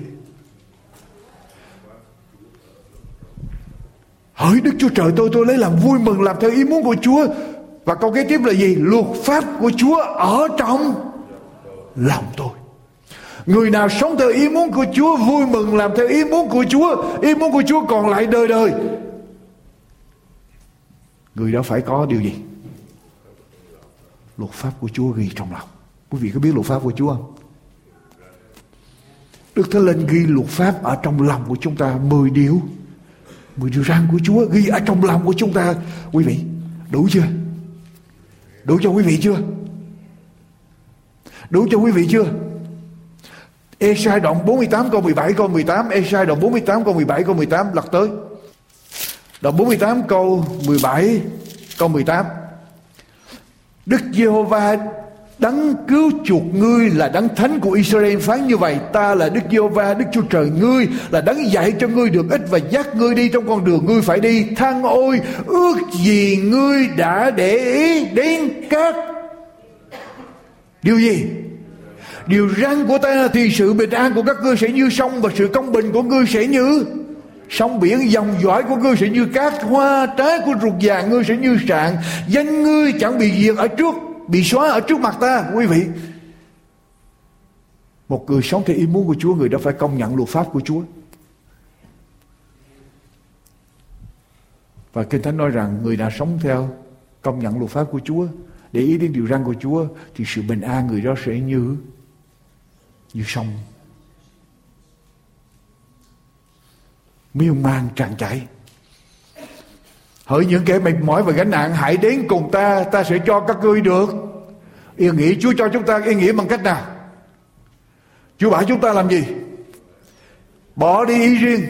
Hỡi Đức Chúa Trời tôi, tôi lấy làm vui mừng làm theo ý muốn của Chúa. Và câu kế tiếp là gì? Luật pháp của Chúa ở trong lòng tôi. Người nào sống theo ý muốn của Chúa, vui mừng làm theo ý muốn của Chúa, ý muốn của Chúa còn lại đời đời, người đó phải có điều gì? Luật pháp của Chúa ghi trong lòng. Quý vị có biết luật pháp của Chúa không? Đức Thánh Linh ghi luật pháp ở trong lòng của chúng ta. Mười điều Mười điều răn của Chúa ghi ở trong lòng của chúng ta. Quý vị, đủ chưa? Đủ cho quý vị chưa? Đủ cho quý vị chưa? Ê-sai đoạn bốn mươi tám câu mười bảy câu mười tám. Ê-sai đoạn bốn mươi tám câu mười bảy câu mười tám. Lật tới đoạn bốn mươi tám câu mười bảy câu mười tám. Đức Giê-hô-va đấng cứu chuộc ngươi là đấng thánh của Israel phán như vậy: ta là Đức Giê-hô-va Đức Chúa Trời ngươi, là đấng dạy cho ngươi được ích và dắt ngươi đi trong con đường ngươi phải đi. Than ôi, ước gì ngươi đã để ý đến các điều gì? Điều răn của ta thì sự bình an của các ngươi sẽ như sông, và sự công bình của ngươi sẽ như sông biển. Dòng dõi của ngươi sẽ như cát, hoa trái của ruột vàng ngươi sẽ như sạn. Danh ngươi chẳng bị diệt ở trước, bị xóa ở trước mặt ta. Quý vị, một người sống theo ý muốn của Chúa, người đó phải công nhận luật pháp của Chúa. Và Kinh Thánh nói rằng người nào sống theo công nhận luật pháp của Chúa, để ý đến điều răn của Chúa, thì sự bình an người đó sẽ như như sông miên man tràn chảy. Hỡi những kẻ mệt mỏi và gánh nặng, hãy đến cùng ta, ta sẽ cho các ngươi được yên nghỉ. Chúa cho chúng ta yên nghỉ bằng cách nào? Chúa bảo chúng ta làm gì? Bỏ đi ý riêng,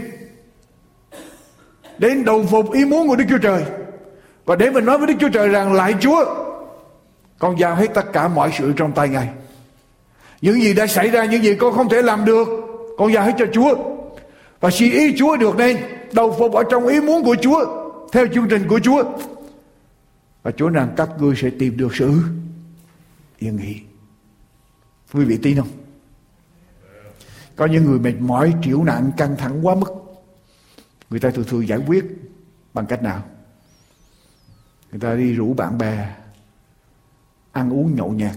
đến đầu phục ý muốn của Đức Chúa Trời, và để mình nói với Đức Chúa Trời rằng: lại Chúa, con giao hết tất cả mọi sự trong tay Ngài. Những gì đã xảy ra, những gì con không thể làm được, con giao hết cho Chúa, và xin ý Chúa được nên đầu phục ở trong ý muốn của Chúa, theo chương trình của Chúa. Và Chúa rằng các ngươi sẽ tìm được sự yên nghỉ. Quý vị tin không? Có những người mệt mỏi, chịu nặng, căng thẳng quá mức, người ta thường thường giải quyết bằng cách nào? Người ta đi rủ bạn bè ăn uống nhậu nhẹt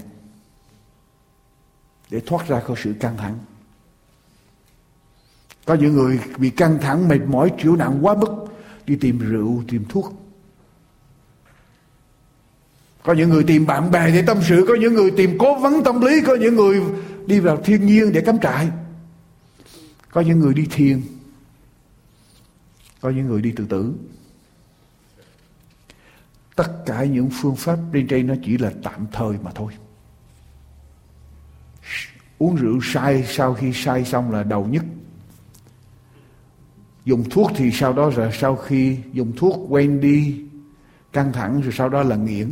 để thoát ra khỏi sự căng thẳng. Có những người bị căng thẳng, mệt mỏi, chịu nặng quá mức, đi tìm rượu, tìm thuốc. Có những người tìm bạn bè để tâm sự, có những người tìm cố vấn tâm lý, có những người đi vào thiên nhiên để cắm trại, có những người đi thiền, có những người đi tự tử. tất cả những phương pháp bên trên nó chỉ là tạm thời mà thôi. Uống rượu say, sau khi say xong là đầu nhức. Dùng thuốc thì sau đó rồi sau khi dùng thuốc quên đi căng thẳng, rồi sau đó là nghiện.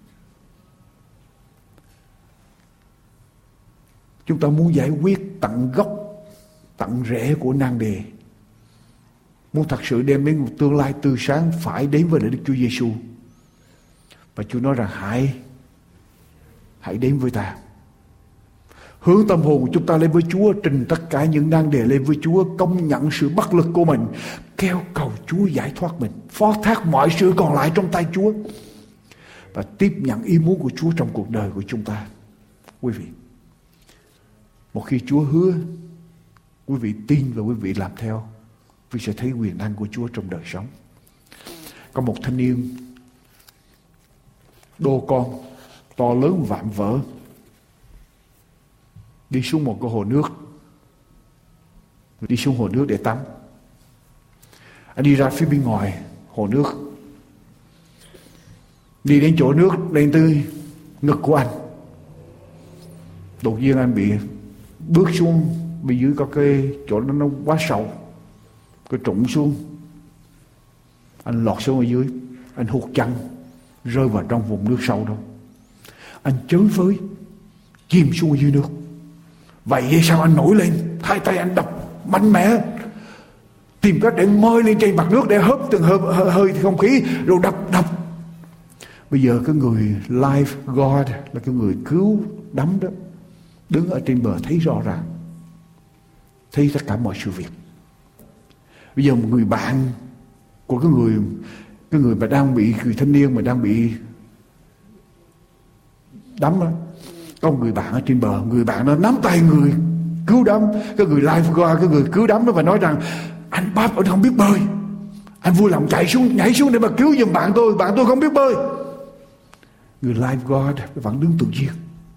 Chúng ta muốn giải quyết tận gốc, tận rễ của nan đề, muốn thật sự đem đến một tương lai tươi sáng, phải đến với Đức Chúa Giêsu. Và Chúa nói rằng hãy hãy đến với ta. Hướng tâm hồn của chúng ta lên với Chúa, trình tất cả những nan đề lên với Chúa, công nhận sự bất lực của mình, kêu cầu Chúa giải thoát mình, phó thác mọi sự còn lại trong tay Chúa và tiếp nhận ý muốn của Chúa trong cuộc đời của chúng ta. Quý vị, một khi Chúa hứa, quý vị tin và quý vị làm theo, quý vị sẽ thấy quyền năng của Chúa trong đời sống. Có một thanh niên đô con to lớn vạm vỡ đi xuống một cái hồ nước, đi xuống hồ nước để tắm. Anh đi ra phía bên ngoài hồ nước, đi đến chỗ nước lên tới ngực của anh. Đột nhiên anh bị bước xuống bên dưới, có cái chỗ đó nó quá sâu, cái trũng xuống, anh lọt xuống ở dưới, anh hụt chân, rơi vào trong vùng nước sâu đó. Anh chới với, chìm xuống ở dưới nước. Vậy hay sao anh nổi lên, hai tay anh đập mạnh mẽ, tìm cách để ngoi lên trên mặt nước để hớp từng hơi, hơi, hơi không khí, rồi đập đập. Bây giờ cái người lifeguard là cái người cứu đắm đó, đứng ở trên bờ thấy rõ ràng, thấy tất cả mọi sự việc. Bây giờ một người bạn của cái người cái người mà đang bị, người thanh niên mà đang bị đắm đó, có một người bạn ở trên bờ, người bạn nó nắm tay người cứu đắm, cái người lifeguard, cái người cứu đắm đó, và nói rằng anh Bob anh không biết bơi, anh vui lòng chạy xuống, nhảy xuống để mà cứu giùm bạn tôi, bạn tôi không biết bơi. Người lifeguard vẫn đứng tự nhiên,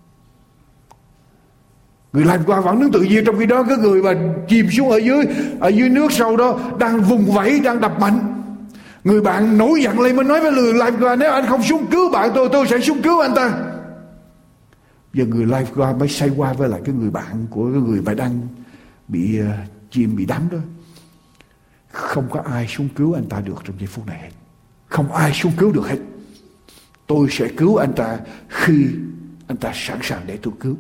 người lifeguard vẫn đứng tự nhiên, trong khi đó cái người mà chìm xuống ở dưới ở dưới nước sâu đó đang vùng vẫy, đang đập mạnh. Người bạn nổi giận lên mới nói với người lifeguard, nếu anh không xuống cứu bạn tôi, tôi sẽ xuống cứu anh ta. Giờ người lifeguard mới xoay qua với lại cái người bạn của cái người mà đang bị uh, chìm, bị đắm đó. Không có ai xuống cứu anh ta được trong giây phút này hết. Không ai xuống cứu được hết. Tôi sẽ cứu anh ta khi anh ta sẵn sàng để tôi cứu.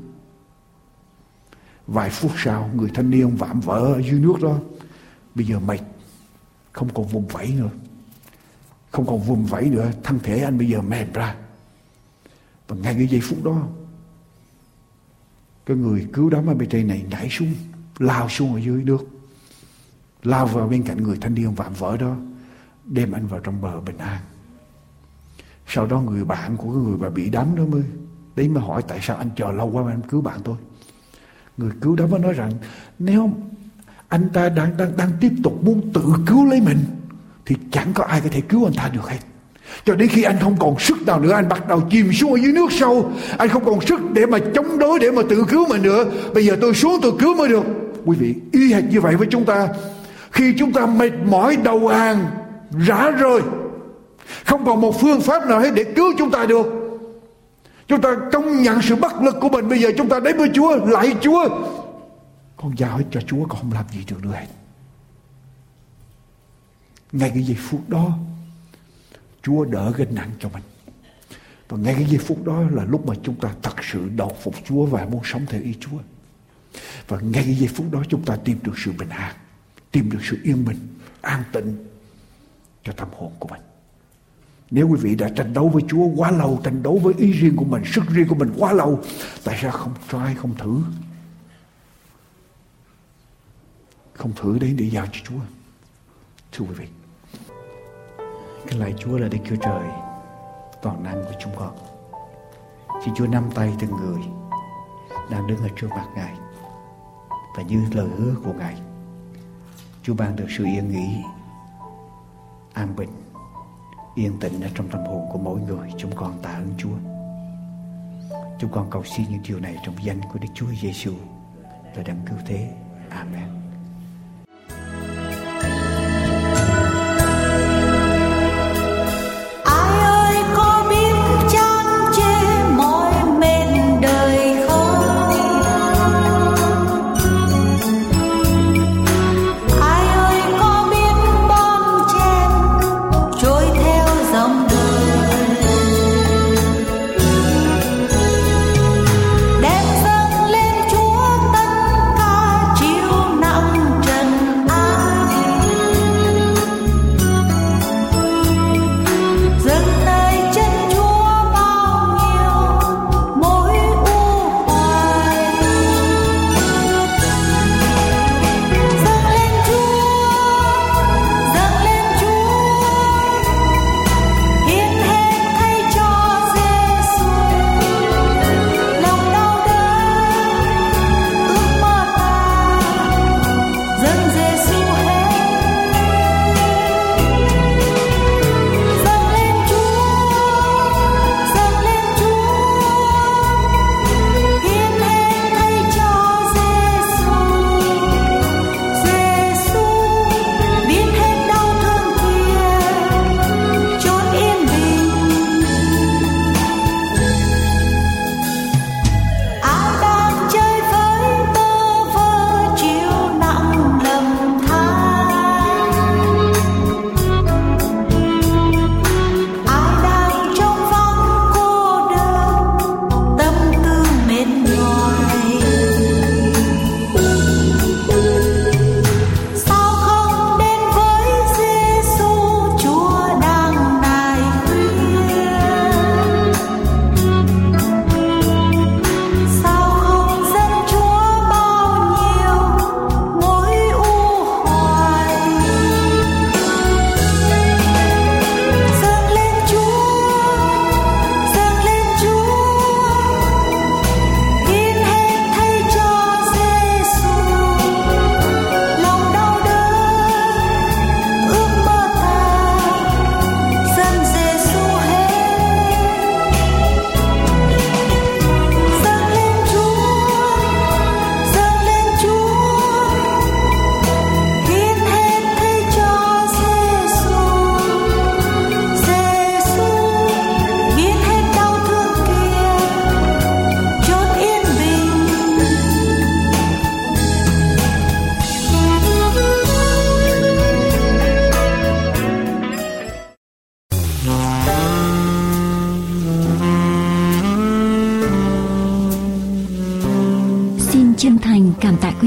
Vài phút sau, người thanh niên vạm vỡ ở dưới nước đó, bây giờ mệt, không còn vùng vẫy nữa, không còn vùng vẫy nữa, thân thể anh bây giờ mềm ra. Và ngay cái giây phút đó, cái người cứu đắm ở bên trên này nhảy xuống, lao xuống ở dưới nước, lao vào bên cạnh người thanh niên vạm vỡ đó, đem anh vào trong bờ bình an. Sau đó người bạn của cái người mà bị đắm đó mới đến mà hỏi tại sao anh chờ lâu quá mà anh cứu bạn tôi. Người cứu đắm mới nói rằng nếu anh ta đang đang đang tiếp tục muốn tự cứu lấy mình thì chẳng có ai có thể cứu anh ta được hết. Cho đến khi anh không còn sức nào nữa, anh bắt đầu chìm xuống ở dưới nước sâu, anh không còn sức để mà chống đối, để mà tự cứu mình nữa. Bây giờ tôi xuống tôi cứu mới được. Quý vị, y hệt như vậy với chúng ta. Khi chúng ta mệt mỏi, đầu hàng, rã rời, không còn một phương pháp nào hết để cứu chúng ta được, chúng ta công nhận sự bất lực của mình. Bây giờ chúng ta đến với Chúa, lạy Chúa, con giao hết cho Chúa, con không làm gì được nữa hết. Ngay cái giây phút đó, Chúa đỡ gánh nặng cho mình. Và ngay cái giây phút đó là lúc mà chúng ta thật sự đầu phục Chúa và muốn sống theo ý Chúa. Và ngay cái giây phút đó chúng ta tìm được sự bình an, tìm được sự yên bình, an tịnh cho tâm hồn của mình. Nếu quý vị đã tranh đấu với Chúa quá lâu, tranh đấu với ý riêng của mình, sức riêng của mình quá lâu, tại sao không try, không thử? Không thử đến để giao cho Chúa. Thưa quý vị, cái lạy Chúa là Đức Chúa Trời toàn năng của chúng con. Xin Chúa nắm tay từng người đang đứng ở trước mặt Ngài, và như lời hứa của Ngài, Chúa ban được sự yên nghỉ, an bình, yên tĩnh ở trong tâm hồn của mỗi người. Chúng con tạ ơn Chúa. Chúng con cầu xin những điều này trong danh của Đức Chúa Giêsu là đấng cứu thế. Amen.
Ai ơi có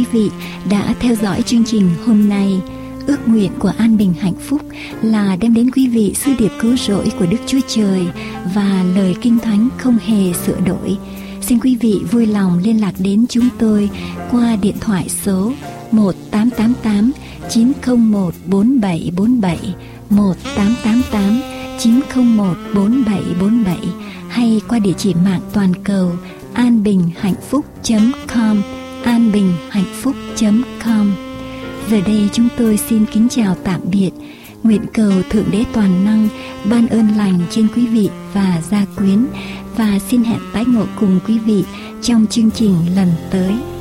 vị đã theo dõi chương trình hôm nay. Ước nguyện của An Bình Hạnh Phúc là đem đến quý vị sứ điệp cứu rỗi của Đức Chúa Trời và lời Kinh Thánh không hề sửa đổi. Xin quý vị vui lòng liên lạc đến chúng tôi qua điện thoại số một tám tám tám chín không một bốn bảy bốn bảy, một tám tám tám chín không một bốn bảy bốn bảy, hay qua địa chỉ mạng toàn cầu an bình hạnh phúc chấm com, an bình hạnh phúc chấm com. Giờ đây chúng tôi xin kính chào tạm biệt. Nguyện cầu Thượng Đế Toàn Năng ban ơn lành trên quý vị và gia quyến, và xin hẹn tái ngộ cùng quý vị trong chương trình lần tới.